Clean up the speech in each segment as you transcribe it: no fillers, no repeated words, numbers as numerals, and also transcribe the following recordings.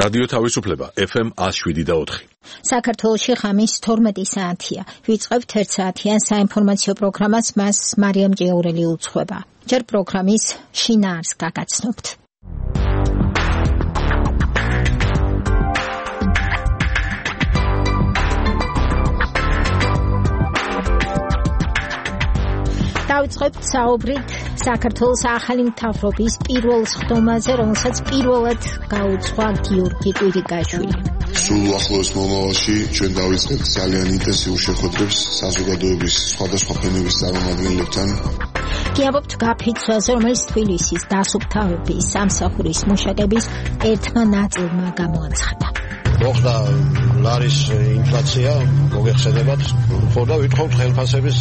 რადიო თავისუფლება FM 107.4. საქართველოში ხამის 12 საათია. ვიწყებთ 1 საათიან საინფორმაციო პროგრამას, მას მარიამ ჭიაურელი უძღვება. ჯერ პროგრამის შინაარს გაგაცნობთ. დავიწყებთ საუბრით საქართველოს ახალი მთავრობის პირველ სხდომაზე, რომელსაც პირველად გაუძღვა გიორგი კვირიკაშვილი. სულ ახლოს მომავალში ჩვენ დავიწყებთ ძალიან ინტენსიურ შეხვედრებს საზოგადოების სხვადასხვა ფენების წარმომადგენლებთან. გიამბობთ გაფიცვაზე, რომელიც თბილისის დასუფთავების სამსახურის მუშაკების ერთმა ნაწილმა გამოაცხადა. მოხდა ლარის ინფლაცია, მოგეხსენებათ, ხო და ვითხოვთ ხელფასების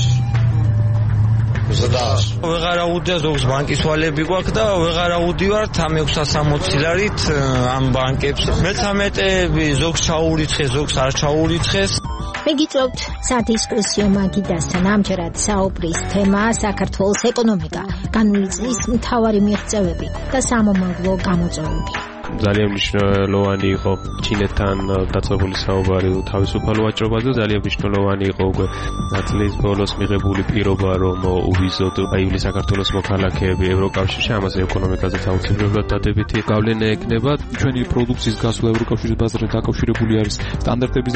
ვეღარ აუდია ზოგს ბანკის ვალები გვაქვს და ვეღარ აუდივართ ამ 660 ლარით ამ ბანკებს. მე-13 ზოგს ჩაურიცხეს, ზოგს არ ჩაურიცხეს. მიგიწევთ სადისკუსიო მაგიდასთან. ამჯერად საუბრის თემაა საქართველოს ეკონომიკა, განული წლის მთავარი მიღწევები და სამომავლო გამოწვევები. ძალიან მნიშვნელოვანი იყო ჩინეთთან დაწყებული საუბარი თავისუფალ ვაჭრობაზე, ძალიან მნიშვნელოვანი იყო უკვე წლის ბოლოს მიღებული პირობა, რომ უვიზოთ აივლის საქართველოს მოქალაქეები ევროკავშირში, ამაზე ეკონომიკაზე აუცილებლად დადებითი გავლენა ექნება. ჩვენი პროდუქციის გასვლა ევროკავშირის ბაზართან დაკავშირებული არის სტანდარტების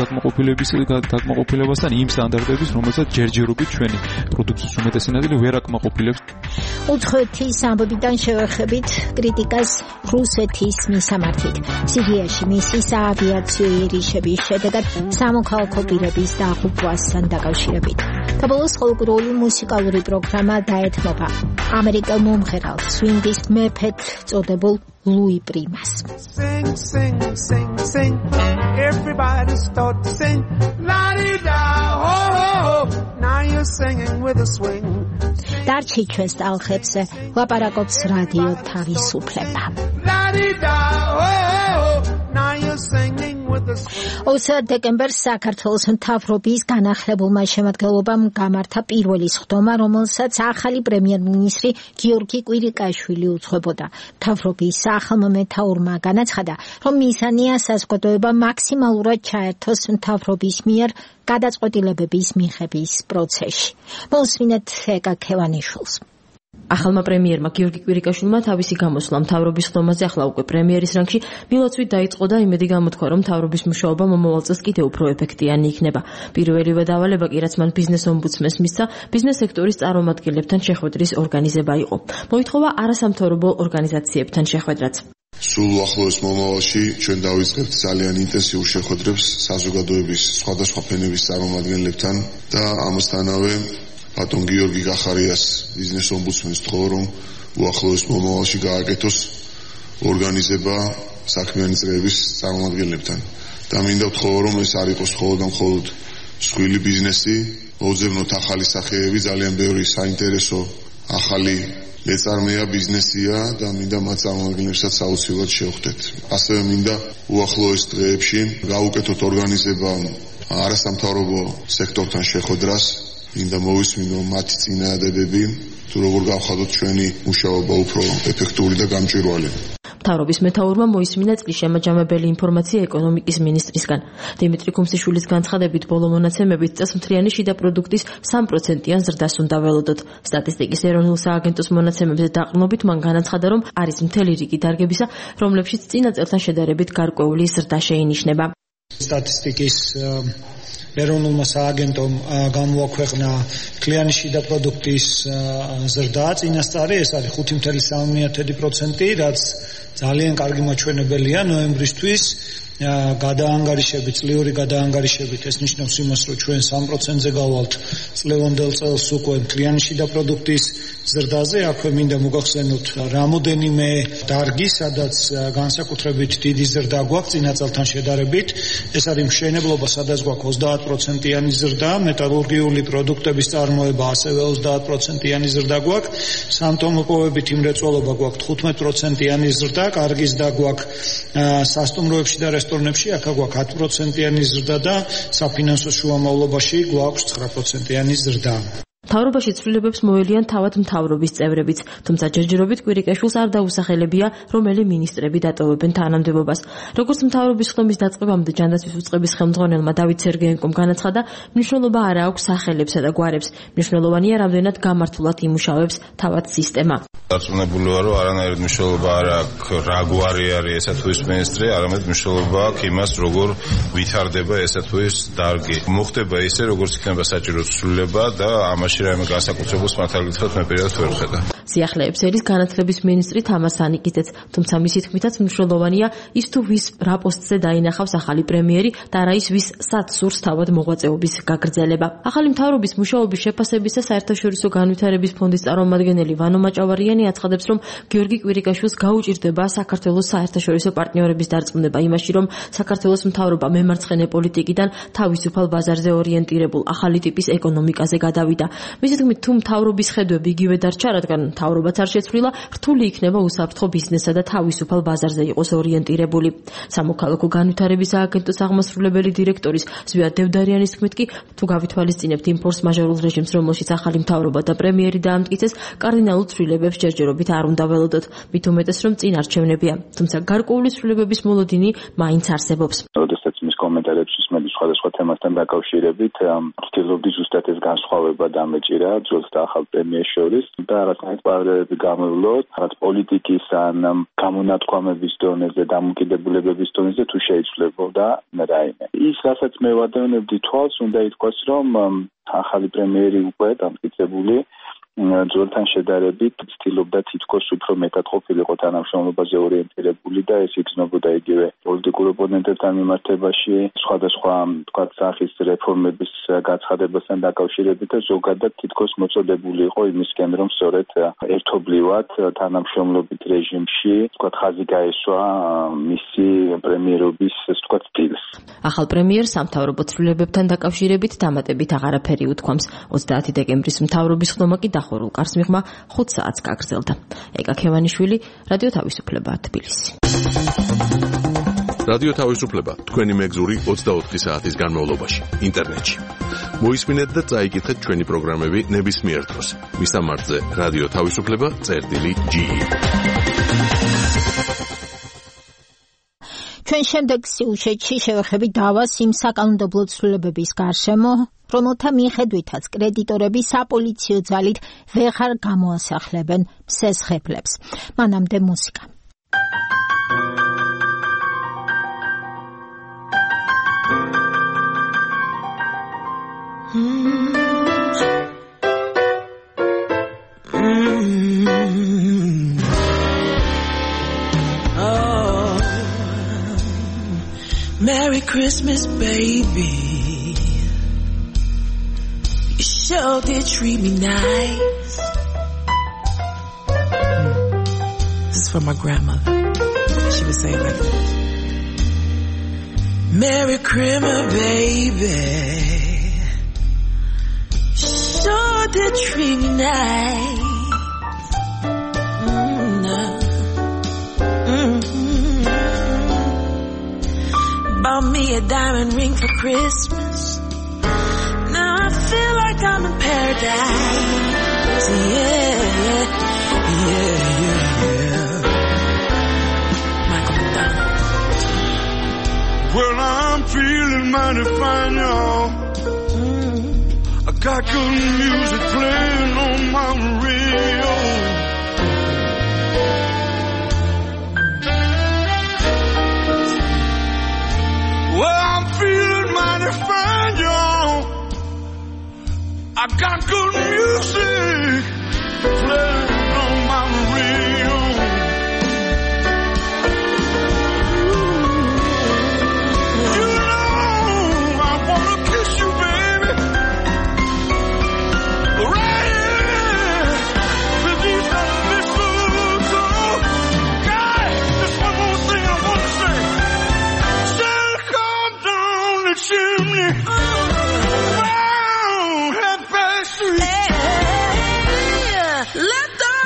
დაკმაყოფილებასთან, იმ სტანდარტების, რომელსაც ჯერჯერობით ჩვენი პროდუქციის უმეტესი ნაწილი ვერ აკმაყოფილებს. უცხოეთის ამბებიდან შევეხებით კრიტიკას რუსეთის მისამართით. სირიაში მისი საავიაციო იერიშების შედეგად სამოქალაქო პირების დაღუპვასთან დაკავშირებით. და ბოლოს ფოლკლორული მუსიკალური პროგრამა დაეთმობა ამერიკელ მომღერალ სვინგის მეფედ წოდებულ ლუი პრიმას. Sing, sing, sing, sing. Everybody start to sing. La-di-da, ho, ho, ho. Now you're singing with a swing. დარჩი ჩვენს ტალღებზე ლაპარაკობს რადიო თავისუფლება. La-di-da, ho, ho, ho. Now you're singing with a swing. 20 დეკემბერს საქართველოს მთავრობის განახლებულმა შემადგენლობამ გამართა პირველი სხდომა, რომელსაც ახალი პრემიერ-მინისტრი გიორგი კვირიკაშვილი უძღვებოდა. მთავრობის ახალმა მეთაურმა განაცხადა, რომ მიზანია საზოგადოება მაქსიმალურად ჩაერთოს მთავრობის მიერ გადაწყვეტილებების მიღების პროცესში. მოსმინეთ ეკა ქევანიშვილს. ახალმა პრემიერმა გიორგი კვირიკაშვილმა თავისი გამოსვლა მთავრობის ხდომაზე ახლა უკვე პრემიერის რანგში მილოცვით დაიწყო და იმედი გამოთქვა, რომ მთავრობის მუშაობა მომავალ წელს კიდევ უფრო ეფექტიანი იქნება. პირველივე დავალება კი რაც მან ბიზნეს ომბუდსმენს მისცა, ბიზნეს სექტორის წარმომადგენლებთან შეხვედრის ორგანიზება იყო. მოითხოვა არასამთავრობო ორგანიზაციებთან შეხვედრაც. სულ ახლოს მომავალში ჩვენ დავიწყებთ ძალიან ინტენსიურ შეხვედრებს საზოგადოების სხვადასხვა ფენების წარმომადგენლებთან და ამასთანავე ბატონ გიორგი კახარიას ბიზნეს ომბუდსმენს თხოვ, რომ უახლოეს მომავალში გააკეთოს ორგანიზება საქმიანი წრეების წარმომადგენლებთან. და მინდა ვთხოვო, რომ ეს არ იყოს მხოლოდ მსხვილი ბიზნესი, მოვუძებნოთ ახალი სახეები, ძალიან ბევრი საინტერესო ახალი მეწარმეა, ბიზნესია და მინდა მათ წარმომადგენლებსაც აუცილებლად შევხვდეთ. ასევე მინდა უახლოეს დღეებში გავუკეთოთ ორგანიზება არასამთავრობო სექტორთან შეხვედრას. მინდა მოვისმინო მათი წინააღმდეგები, თუ როგორ გავხადოთ ჩვენი მუშაობა უფრო ეფექტური და გამჭვირვალე. მთავრობის მეთაურმა მოისმინა წლის შემაჯამებელი ინფორმაცია ეკონომიკის მინისტრისგან. დიმიტრი ქუმსიშვილის განცხადებით, ბოლო მონაცემებით წესმთრიანი შიდა პროდუქტის 3%-იან ზრდას უნდა ველოდოთ. სტატისტიკის ეროვნულ სააგენტოს მონაცემებზე დაყრდნობით მან განაცხადა, რომ არის მთელი რიგი დარგებისა, რომლებშიც წინა წელთან შედარებით გარკვეული ზრდა შეინიშნება. სტატისტიკის ეროვნულმა სააგენტომ გამოაქვეყნა მთლიანი შიდა პროდუქტის ზრდა წინასწარი, ეს არის 5.3%, რაც ძალიან კარგი მაჩვენებელია ნოემბრისთვის. გადაანგარიშებით, წლიური გადაანგარიშებით ეს ნიშნავს იმას, რომ ჩვენ 3%-ზე გავალთ წლევანდელ წელს უკვე მთლიანი შიდა პროდუქტის ზრდაზე. აქვე მინდა მოგახსენოთ რამოდენიმე დარგი, სადაც განსაკუთრებით დიდი ზრდა გვაქვს წინა წელთან შედარებით. ეს არის მშენებლობა, სადაც გვაქვს 30%-იანი ზრდა, მეტალურგიული პროდუქტების წარმოება ასევე 30%-იანი ზრდა გვაქვს, სამტომოპოვებით იმრეწველობა გვაქვს 15%-იანი ზრდა, კარგი ზრდა გვაქვს სასტუმროებში და რესტორნებში, აქ გვაქვს 10%-იანი ზრდა და საფინანსო შუამავლობაში გვაქვს 9%-იანი ზრდა. მთავრობაში ცვლილებებს მოელიან თავად მთავრობის წევრებიც, თუმცა ჯერჯერობით კვირიკაშვილს არ დაუსახელებია, რომელი მინისტრები დატოვებენ თანამდებობას. როგორც მთავრობის ხდომის დაწყებამდე ჯანდაცვის უწყების ხელმძღვანელმა დავით სერგეენკომ განაცხადა, მნიშვნელობა არ აქვს სახელებსა და გვარებს. მნიშვნელოვანია, რამდენად გამართულად იმუშავებს თავად სისტემა. დარწმუნებული ვარ, რომ არანაირი მნიშვნელობა არ აქვს რა გვარი არის ესა თუ ის მინისტრი, არამედ მნიშვნელობა აქვს იმას, როგორ ვითარდება ესა თუ ის დარგი. მოხდება ისე, როგორც იქნება საჭირო ცვლილება და ამაში რაიმე განსაკუთრებულს მართალითაც მე პირადად ვერ ხედა. სიახლეებს ერის განათლების მინისტრი თამარ სანიკიძეც, თუმცა მისი თქმითაც მნიშვნელოვანია ის თუ ვის რა პოსტზე დაინახავს ახალი პრემიერი და რა ის ვის სად სურს თავად მოღვაწეობის გაგრძელება. ახალი მთავრობის მუშაობის შეფასებისა საერთაშორისო განვითარების ფონდის წარმომადგენელი ვანო მაჭავარიანი აცხადებს, რომ გიორგი კვირიკაშვილს გაუჭირდება საქართველოს საერთაშორისო პარტნიორების დარწმუნება იმაში, რომ საქართველოს მთავრობა მემარცხენე პოლიტიკიდან თავისუფალ ბაზარზე ორიენტირებულ ახალი ტიპის ეკონომიკაზე გადავიდა. მისი თქმით, თუ მთავრობის ხედვები იგივე დარჩა, რადგან მთავრობაც არ შეცვლილა, რთული იქნება უსაფრთხო ბიზნესსა და თავისუფალ ბაზარზე იყოს ორიენტირებული. სამოქალაქო განვითარების სააგენტოს აღმასრულებელი დირექტორის ზვია დევდარიანის თქმით კი, თუ გავითვალისწინებთ იმ ფორს-მაჟორულ რეჟიმს, რომელშიც ახალი მთავრობა და პრემიერი დაამტკიცეს, კარდინალურ ცვლილებებს ჯერჯერობით არ უნდა ველოდოთ, მით უმეტეს, რომ წინ არჩევნებია. თუმცა გარკვეული ცვლილებების მოლოდინი მაინც არსებობს. როდესაც მის კომენტარებში ისმენდი სხვადასხვა თემასთან დაკავშირებით, ცდილობდი ზუსტად ეს განსხვავება დამეჭირა ძველს და ახალ პრემიერს შორის და რაღაცნაირად პარალელები გამოვვლოთ, რაღაც პოლიტიკის ან გამონათქვამების დონეზე, დამოკიდებულებების დონეზე თუ შეიცვლებოდა რაიმე. ის, რასაც მე ვადევნებდი თვალს, უნდა ითქვას, რომ ახალი პრემიერი უკვე დამტკიცებული ძველთან შედარებით ცდილობდა თითქოს უფრო მეტად ყოფილიყო თანამშრომლობაზე ორიენტირებული და ეს იგრძნობოდა იგივე პოლიტიკურ ოპონენტებთან მიმართებაში, სხვადასხვა თქვათ სახის რეფორმების გაცხადებასთან დაკავშირებით და ზოგადად თითქოს მოწოდებული იყო იმისკენ, რომ სწორედ ერთობლივად თანამშრომლობით რეჟიმში თქვათ ხაზი გაესვა მისი პრემიერობის თქვათ სტილს. ახალ პრემიერს სამთავრობო ცვლილებებთან დაკავშირებით დამატებით აღარაფერი უთქვამს. 30 დეკემბრის მთავრობის ხდომა კი დახურულ კარს მიღმა 5 საათს გაგრძელდა. ეკა ქევანიშვილი, რადიო თავისუფლება, თბილისი. რადიო თავისუფლება, თქვენი მეგზური 24 საათის განმავლობაში, ინტერნეტში. მოისმინეთ და წაიკითხეთ ჩვენი პროგრამები ნებისმიერ დროს. მისამართზე რადიო თავისუფლება.ge. ჩვენ შემდეგ სიუჟეტში შევეხებით დავას იმ საკანონმდებლო ცვლილებების გარშემო, რომელთა მიხედვითაც კრედიტორები საპოლიციო ძალით ვეღარ გამოასახლებენ მსესხებლებს. მანამდე მუსიკა. Merry Christmas, baby. You sure did treat me nice. This is for my grandmother. She would say like this. Merry Christmas, baby. Sure did treat me nice. Bought me a diamond ring for Christmas. Now I feel like I'm in paradise. Yeah. Michael McDonald. Well, I'm feeling mighty fine, y'all. I got good music playing on my radio. Well, I'm feeling mighty fine, y'all. I got good music playing on my radio. You know I wanna kiss you, baby, right here beneath the mistletoe. God, there's one more thing I wanna say. Chimney, round half past 3. Let the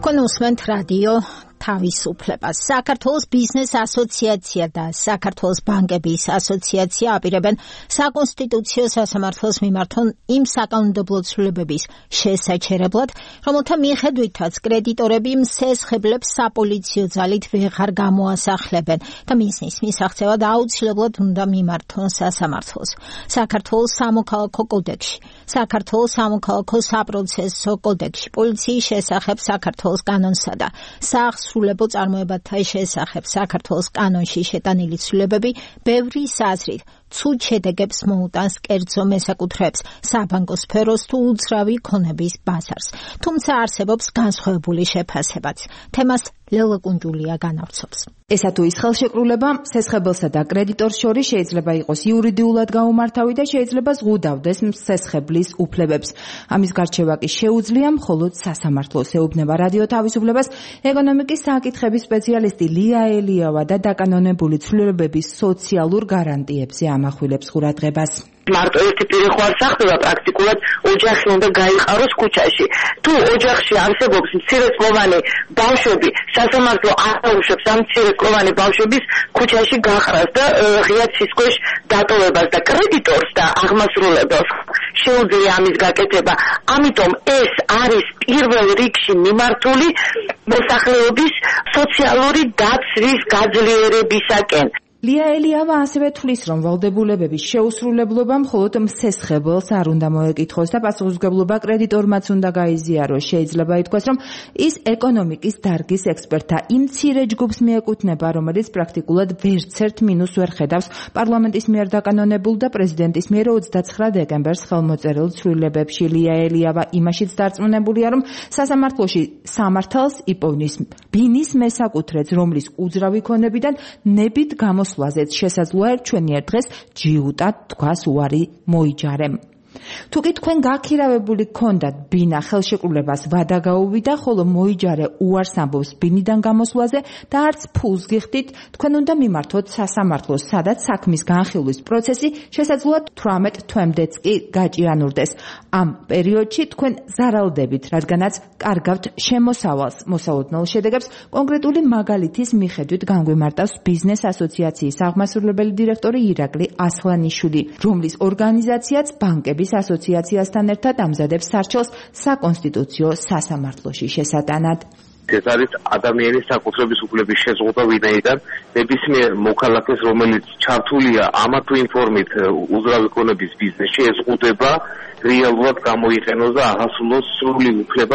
თქვენ უსმენთ რადიო თავისუფლებას. საქართველოს ბიზნეს ასოციაცია და საქართველოს ბანკების ასოციაცია აპირებენ საკონსტიტუციო სასამართლოს მიმართონ იმ საკანონმდებლო ცვლილებების შესაჩერებლად, რომელთა მიხედვითაც კრედიტორები მსესხებლებს საპოლიციო ძალით ვეღარ გამოასახლებენ და მისის მისაღწევად აუცილებლად უნდა მიმართონ სასამართლოს. საქართველოს სამოქალაქო კოდექსში, საქართველოს სამოქალაქო საპროცესო კოდექსში, პოლიციის შესახებ საქართველოს კანონსა და სრულებო წარმოებათა შესახებ საქართველოს კანონში შეტანილი ცვლილებები ბევრი აზრით ცუდ შედეგებს მოუტანს კერძო მესაკუთრეებს, საბანკო სფეროს თუ უძრავი ქონების ბაზარს. თუმცა არსებობს განსხვავებული შეფასებაც. თემას ლელა კუნჯულია განავრცობს. ესა თუ ის ხელშეკრულება სესხებელსა და კრედიტორს შორის შეიძლება იყოს იურიდიულად გაუმართავი და შეიძლება ზღუდავდეს მსესხებლის უფლებებს. ამის გარჩევა კი შეუძლია მხოლოდ სასამართლოს. ეუბნება რადიო თავისუფლებას ეკონომიკის საკითხების სპეციალისტი ლია ელიავა და დაკანონებული ცვლილებების სოციალურ გარანტიებზე ამახვილებს ყურადღებას. მარტო ერთი პირი ხო არ სახდება პრაქტიკულად ოჯახი უნდა გაიყაროს ქუჩაში. თუ ოჯახში არსებობს მცირეწლოვანი ბავშვები, სასამართლო აუშვებს ამ მცირეწლოვანი ბავშვების ქუჩაში გაყრას და ღია ცის ქვეშ დატოვებას და კრედიტორს და აღმასრულებელს შეუძლია ამის გაკეთება. ამიტომ ეს არის პირველ რიგში მიმართული მოსახლეობის სოციალური დაცვის გაძლიერებისაკენ. ლია ელიავა ასევე თვლის, რომ ვალდებულებების შეუსრულებლობა მხოლოდ მსესხებელს არ უნდა მოეკითხოს და პასუხისმგებლობა კრედიტორმაც უნდა გაიზიაროს. შეიძლება ითქვას, რომ ის ეკონომიკის დარგის ექსპერტთა იმ მცირე ჯგუფს მიეკუთვნება, რომელიც პრაქტიკულად ვერცერთ მინუსს ვერ ხედავს პარლამენტის მიერ დაკანონებულ და პრეზიდენტის მიერ 29 დეკემბერს ხელმოწერილ ცვლილებებში. ლია ელიავა იმაშიც დარწმუნებულია, რომ სასამართლოში სამართალს იპოვნის ბინის მესაკუთრეც, რომლის უძრავი ქონებიდან ნებით მოსვლაზეც შესაძლოა ჩვენიერ დღეს ჯიუტად თქვას უარი მოიჯარემ. თუ კი თქვენ გაქირავებული გქონდათ ბინა ხელშეკრულებას ვადა გაუვიდა, ხოლო მოიჯარე უარს ამბობს ბინიდან გამოსვლაზე და არც ფულს გიხდით, თქვენ უნდა მიმართოთ სასამართლოს, სადაც საქმის განხილვის პროცესი შესაძლოა 18 თვემდეც კი გაჭიანურდეს. ამ პერიოდში თქვენ ზარალდებით, რადგანაც კარგავთ შემოსავალს. მოსალოდნელ შედეგებს კონკრეტული მაგალითის მიხედვით განგვიმარტავს ბიზნეს ასოციაციის აღმასრულებელი დირექტორი ირაკლი ასლანიშვილი, რომლის ორგანიზაციაც ბანკების ასოციაციასთან ერთად ამზადებს სარჩელს საკონსტიტუციო სასამართლოში შესატანად. ეს არის ადამიანის საკუთრების უფლების შეზღუდვა ვინაიდან ნებისმიერ მოქალაქეს, რომელიც ჩართულია ამა თუ იმ ფორმით უძრავი ქონების ბიზნესში, ეზღუდება რეალურად გამოიყენოს და აღასრულოს სრული უფლება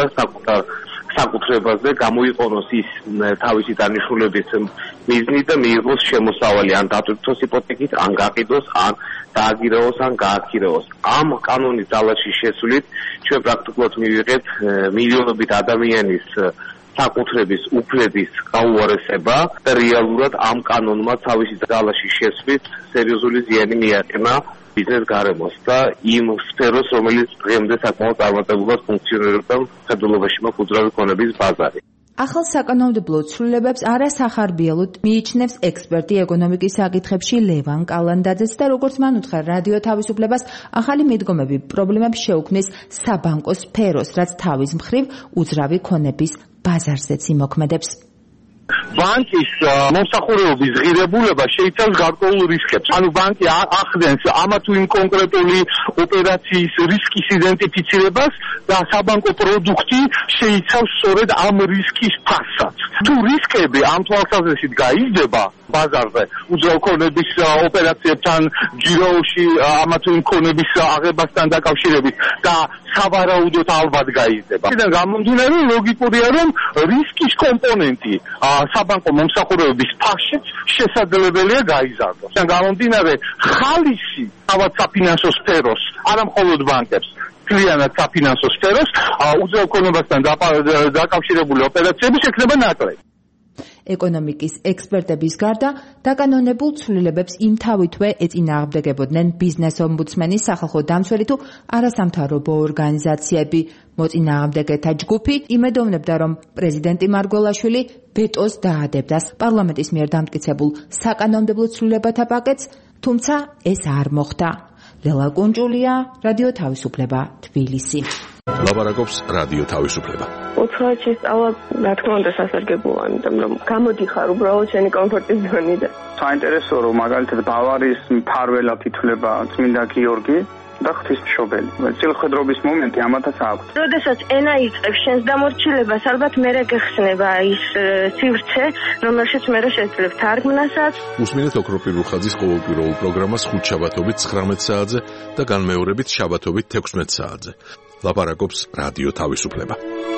საკუთრებაზე, გამოიყენოს ის თავისი დანიშნულების მიზნით და მიიღოს შემოსავალი, ან დატვირთოს იპოთეკით, ან გაყიდოს, ან დააგირაოს, ან გააქირაოს. ამ კანონის ძალაში შესულით ჩვენ პრაქტიკულად მივიღეთ მილიონობით ადამიანის საკუთრების უფლების გაუარესება და რეალურად ამ კანონმა თავისი ძალაში შესვლით სერიოზული ზიანი მიაყენა ბიზნეს გარემოს და იმ სფეროს, რომელიც დღემდე საკმაოდ წარმატებულად ფუნქციონირებდა მხედველობაში უძრავი ქონების ბაზარი. ახალ საკანონმდებლო ცვლილებებს არასახარბიელოდ მიიჩნევს ექსპერტი ეკონომიკის საკითხებში ლევან კალანდაძეც და როგორც მან უთხრა რადიო თავისუფლებას, ახალი მიდგომები პრობლემებს შეუქმნის საბანკო სფეროს, რაც თავის მხრივ უძრავი ქონების ბაზარზეც იმოქმედებს. ბანკის მომსახურების ღირებულება შეიცავს გარკვეულ რისკებს. ანუ ბანკი ახდენს ამა თუ იმ კონკრეტული ოპერაციის რისკის იდენტიფიცირებას და საბანკო პროდუქტი შეიცავს სწორედ ამ რისკის ფასადს. თუ რისკები ამ თვალსაზრისით გაიზრდება ბაზარზე უძრავი ქონების ოპერაციებთან, ჯიროში ამა თუ იმ ქონების აღებასთან დაკავშირებით და სავარაუდოდ ალბათ გაიზრდება. იქიდან გამომდინარე ლოგიკურია, რომ რისკის კომპონენტი საბანკო მომსახურებების ფასშიც შესაძლებელია გაიზარდოს. და გამომდინარე ხალისი თავად საფინანსო სფეროს, არა მხოლოდ ბანკებს, მთლიანად საფინანსო სფეროს უძრავ ქონებასთან დაკავშირებული ოპერაციები შექმნება ნაკლები. ეკონომიკის ექსპერტების გარდა დაკანონებულ ცვლილებებს იმთავითვე ეწინააღმდეგებოდნენ ბიზნეს ომბუდსმენის, სახალხო დამცველი თუ არასამთავრობო ორგანიზაციები. მოწინააღმდეგეთა ჯგუფი იმედოვნებდა, რომ პრეზიდენტი მარგველაშვილი ვეტოს დაადებდა პარლამენტის მიერ დამტკიცებულ საკანონმდებლო ცვლილებათა პაკეტს, თუმცა ეს არ მოხდა. ლელა კუნჯულია, რადიო თავისუფლება, თბილისი. ლაპარაკობს რადიო თავისუფლება. უცხოეთში სწავლა, რა თქმა უნდა, სასარგებლოა, იმიტომ რომ გამოდიხარ უბრალოდ შენი კომფორტის ზონიდან. საინტერესოა, რომ მაგალითად ბავარიის მფარველად ითვლება წმინდა გიორგი და ღვთისმშობელი. წილხედრობის მომენტი ამათაც აქვს. როდესაც ენა იწყებს შენს დამორჩილებას, ალბათ მერე გეხსნება ის სივრცე, რომელშიც მერე შეძლებ თარგმნასაც. უსმინეთ ოქროპირ რუხაძის ყოველკვირეულ პროგრამას ხუთშაბათობით 19 საათზე და განმეორებით შაბათობით 16 საათზე. ლაპარაკობს რადიო თავისუფლება.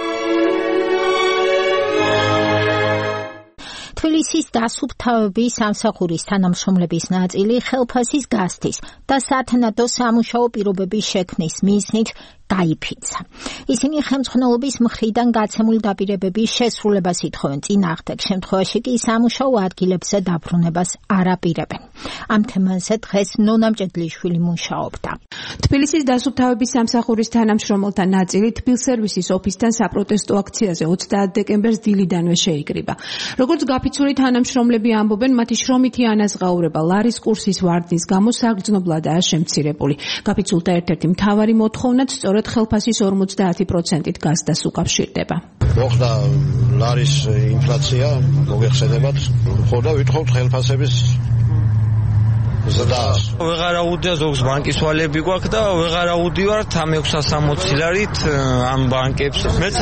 თბილისის დასუფთავების სამსახურის თანამშრომლების ნაწილი ხელფასის გასთის და სათანადო სამუშაო პირობების შექმნის მიზნით გაიფიცა. ისინი ხელმძღვანელობის მხრიდან გაცემული დაპირებების შესრულებას ითხოვენ წინააღმდეგ, შემთხვევაში კი სამუშაო ადგილებზე დაბრუნებას არ აპირებენ. ამ თემაზე დღეს ნონა მჭედლიშვილი მუშაობდა. თბილისის დასუფთავების სამსახურის თანამშრომელთა ნაწილი თბილსერვისის ოფისთან საპროტესტო აქციაზე 30 დეკემბერს დილიდანვე შეიკრიბა. როგორც გაფიცული თანამშრომლები ამბობენ, მათი შრომითი ანაზღაურება ლარის კურსის ვარდნის გამო საგრძნობლადაა შემცირებული. გაფიცულთა ერთ-ერთი მთავარი მოთხოვნაც სწორედ ხელფასის 50%-ით გასდას უკავშირდება. მოხდა ლარის ინფლაცია, მოგეხსენებათ, ხოდა ვითხოვთ ხელფასების ზრდას. ვეღარაუდია ზოგს ბანკის ვალები გვაქვს და ვეღარაუდივართ ამ 660 ლარით ამ ბანკებს.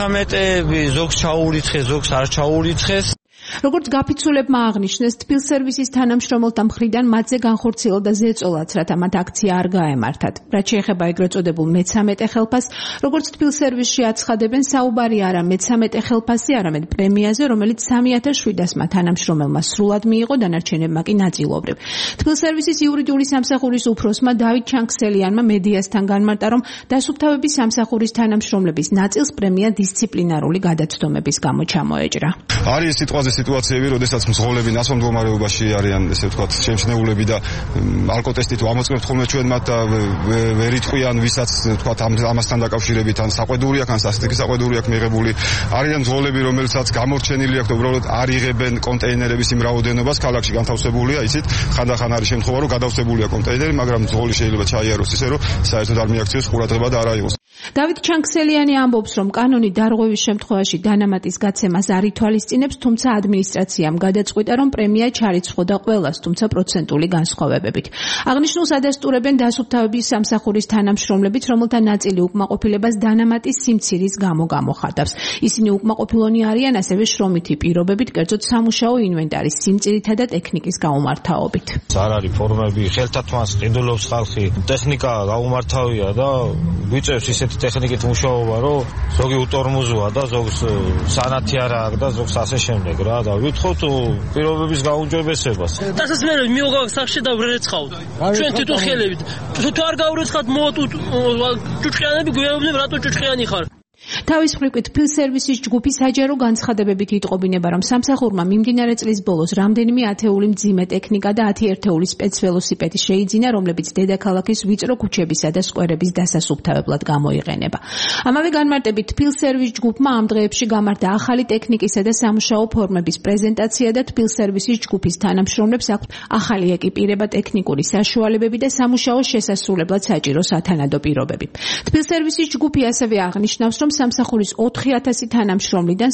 მე-13 ზოგს ჩაურიცხეს, ზოგს არ ჩაურიცხეს. როგორც გაფიცულებმა აღნიშნეს, თბილსერვისის თანამშრომელთა მხრიდან მათზე განხორციელდა ზეწოლაც, რათა მათ აქცია არ გაემართათ. რაც შეეხება ეგრეთ წოდებულ მე-13 ხელფასს, როგორც თბილსერვისში აცხადებენ, საუბარი არა მე-13 ხელფასი, არამედ პრემიაზე, რომელიც 3700-მა თანამშრომელმა სრულად მიიღო, დანარჩენებმა კი ნაწილობრივ. თბილსერვისის იურიდიული სამსახურის უფროსმა დავით ჩანქსელიანმა მედიასთან განმარტა, რომ დასუფთავების სამსახურის თანამშრომლების ნაწილს პრემია დისციპლინარული გადაცდომების გამო ჩამოეჭრა. არის სიტყვაზე სიტუაციები, როდესაც მძღოლები ნასვამ მდგომარეობაში არიან, ესე ვთქვათ, შემჩნეულები და ალკოტესტით ამოწმებთ ხოლმე ჩვენ მათ და ვერ იტყვიან, ვისაც ვთქვათ ამასთან დაკავშირებით, ან საყვედური აქვს, ან სასტიკი საყვედური აქვს მიღებული. არიან მძღოლები, რომელსაც გამორჩენილი აქვს და უბრალოდ არ იღებენ კონტეინერების იმ რაოდენობას, ქალაქში განთავსებულია, იცით, ხანდახან არის შემთხვევა, რომ გადავსებულია კონტეინერი, მაგრამ მძღოლი შეიძლება ჩაიაროს ისე, რომ საერთოდ არ მიაქციოს ყურადღება და არ აიღოს. დავით ჩანქსელიანი ამბობს, რომ კანონი დარღვევის შემთხვევაში დანამატის გაცემას არ ითვალისწინებს, თუმცა ადმინისტრაციამ გადაწყვიტა, რომ პრემია ჩარიცხოდა ყველას, თუმცა პროცენტული განსხვავებებით. აღნიშნულს ადასტურებენ დასუფთავების სამსახურის თანამშრომლებიც, რომელთა ნაწილი უკმაყოფილებას დანამატის სიმცირის გამო გამოხატავს. ისინი უკმაყოფილონი არიან ასევე შრომითი პირობებით, კერძოდ სამუშაო ინვენტარის სიმწირითა და ტექნიკის გაუმართავობით. არ არის ფორმები, ხელთათმას ყიდულობს ხალხი, ტექნიკა გაუმართავია და გვიწევს ისეთი ტექნიკით მუშაობა, რომ ზოგი უტორმუზოა და ზოგს სანათი არ აქვს და ზოგს ასე შემდეგ რა და ვითხოვთ პირობების გაუმჯობესებას. დასასმელები მიოგავ სახში და ვრერეცხავთ. ჩვენ თვითონ ხელებით. თუ არ გავრეცხავთ მოოთ ჭუჭყიანები გვეუბნებ რატო ჭუჭყიანი ხარ. თავის მხრივ თბილსერვისის ჯგუფი საჯარო განცხადებებით იტყობინება, რომ სამსახურმა მიმდინარე წლის ბოლოს რამდენიმე ათეული მძიმე ტექნიკა და 10 ერთეული სპეცველოსიპედი შეიძინა, რომლებიც დედაქალაქის ვიწრო ქუჩებისა და სკვერების დასასუფთავებლად გამოიყენება. ამავე განმარტებით თბილსერვის ჯგუფმა ამ დღეებში გამართა ახალი ტექნიკისა და სამუშაო ფორმების პრეზენტაცია და თბილსერვისის ჯგუფის თანამშრომლებს აქვთ ახალი ეკიპირება, ტექნიკური საშუალებები და სამუშაო შესასრულებლად საჭირო სათანადო პირობები. თბილსერვისის ჯგუფი ასევე აღნიშნავს, რომ სამსახურის 4000 თანამშრომლიდან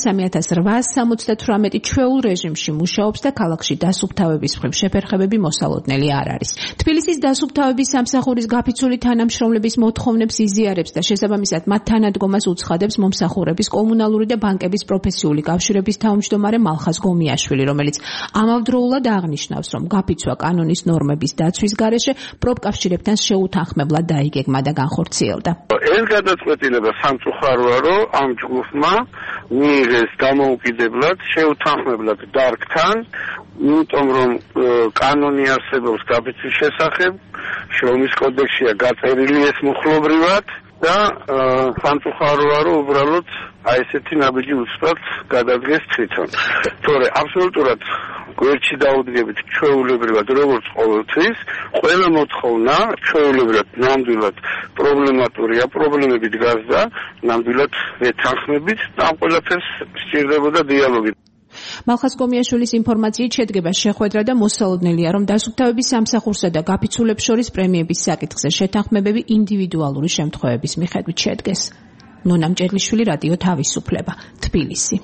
3878 ჩვეულ რეჟიმში მუშაობს და ქალაქში დასუფთავების მხრივ შეფერხებები მოსალოდნელი არ არის. თბილისის დასუფთავების სამსახურის გაფიცული თანამშრომლების მოთხოვნებს იზიარებს და შესაბამისად მათ თანადგომას უცხადებს მომსახურების კომუნალური და ბანკების პროფესიული კავშირების თავმჯდომარე მალხაზ გომიაშვილი, რომელიც ამავდროულად აღნიშნავს, რომ გაფიცვა კანონის ნორმების დაცვის გარეშე პროფკავშირებთან შეუთანხმებლად დაიგეგმა და განხორციელდა. ეს გადაწყვეტილება სამწუხაროა, რომ ამ ჯგუფმა მიიღეს დამოუკიდებლად შეუთანხმებლად დარგთან, იმიტომ რომ კანონი არსებობს გაფიცვის შესახებ, შრომის კოდექსია გაწერილი ეს მუხლობრივად და სამწუხაროა, რომ უბრალოდ აი ესეთი ნაბიჯი უცბად გადადგეს თვითონ. თორე აბსოლუტურად გვერდში დაუდგებით ჩვეულებრივად, როგორც ყოველთვის, ყველა მოთხოვნა ჩვეულებრივად ნამდვილად პრობლემატურია, პრობლემები დგას და ნამდვილად ვეთანხმებით და ამ ყველაფერს სჭირდებოდა დიალოგი. მალხაზ გომიაშვილის ინფორმაციით შედგება შეხვედრა და მოსალოდნელია, რომ დასუფთავების სამსახურსა და გაფიცულებს შორის პრემიების საკითხზე შეთანხმებები ინდივიდუალური შემთხვევების მიხედვით შედგეს. ნონა მჭედლიშვილი, რადიო თავისუფლება, თბილისი.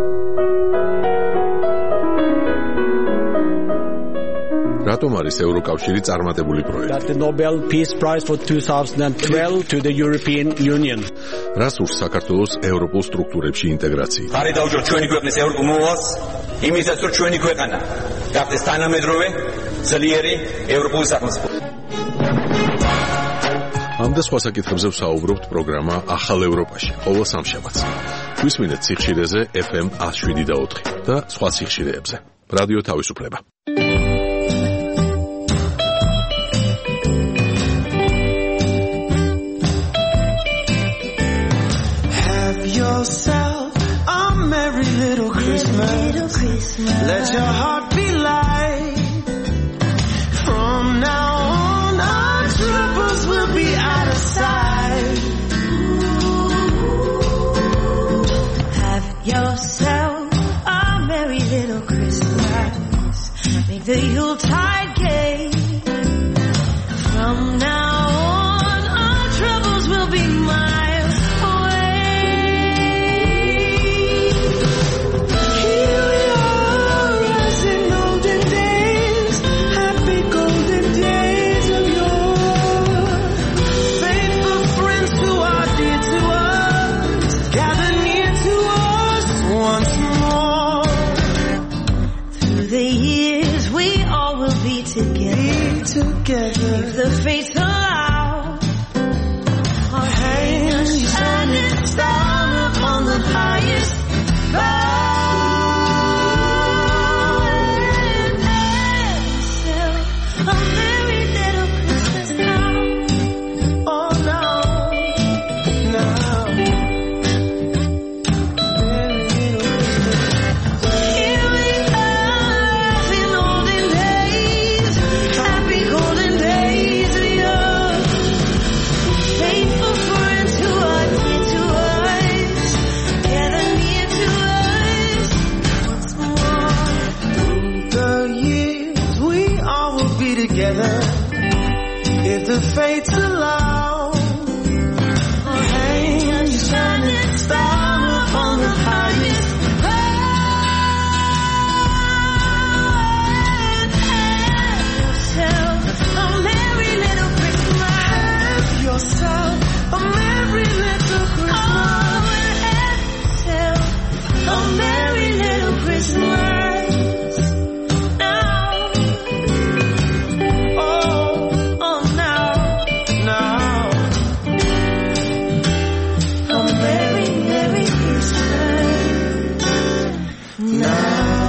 რატომ არის ევროკავშირი წარმატებული პროექტი? That the Nobel Peace Prize for 2012 to the European Union. რას ურს საქართველოს ევროპულ სტრუქტურებში ინტეგრაცია? ხარი დაუჭირ ჩვენი ქვეყნის ევროპულ მოვალს, იმისათვის რომ ჩვენი ქვეყანა გახდეს თანამედროვე, ძლიერი ევროპული სახელმწიფო. ამ და სხვა საკითხებზე ვსაუბრობთ პროგრამა ახალ ევროპაში, ყოველ სამშაბათს. გვისმინეთ სიხშირეზე FM 107.4 და სხვა სიხშირეებზე. რადიო თავისუფლება. Yourself a merry little Christmas. Let your heart be light. From now on, our troubles will be out of sight. Have yourself a merry little Christmas. Make the Yuletide gay. From now on, our troubles will be miles away. Together, if the fates allow, our hands shining down upon the highest bough, and have a merry little Christmas now. Oh no, no, merry little Christmas. Here we are as in olden days, happy golden days of yore. Faithful friends who are dear to us, gather near to us once more. Through the years we all will be together, if the fates allow. Our hands shining down upon the highest bough, and have yourself a merry little Christmas. Have yourself a merry little Christmas. Oh, and have yourself a merry little Christmas now. Oh now, now. a merry, merry Christmas now.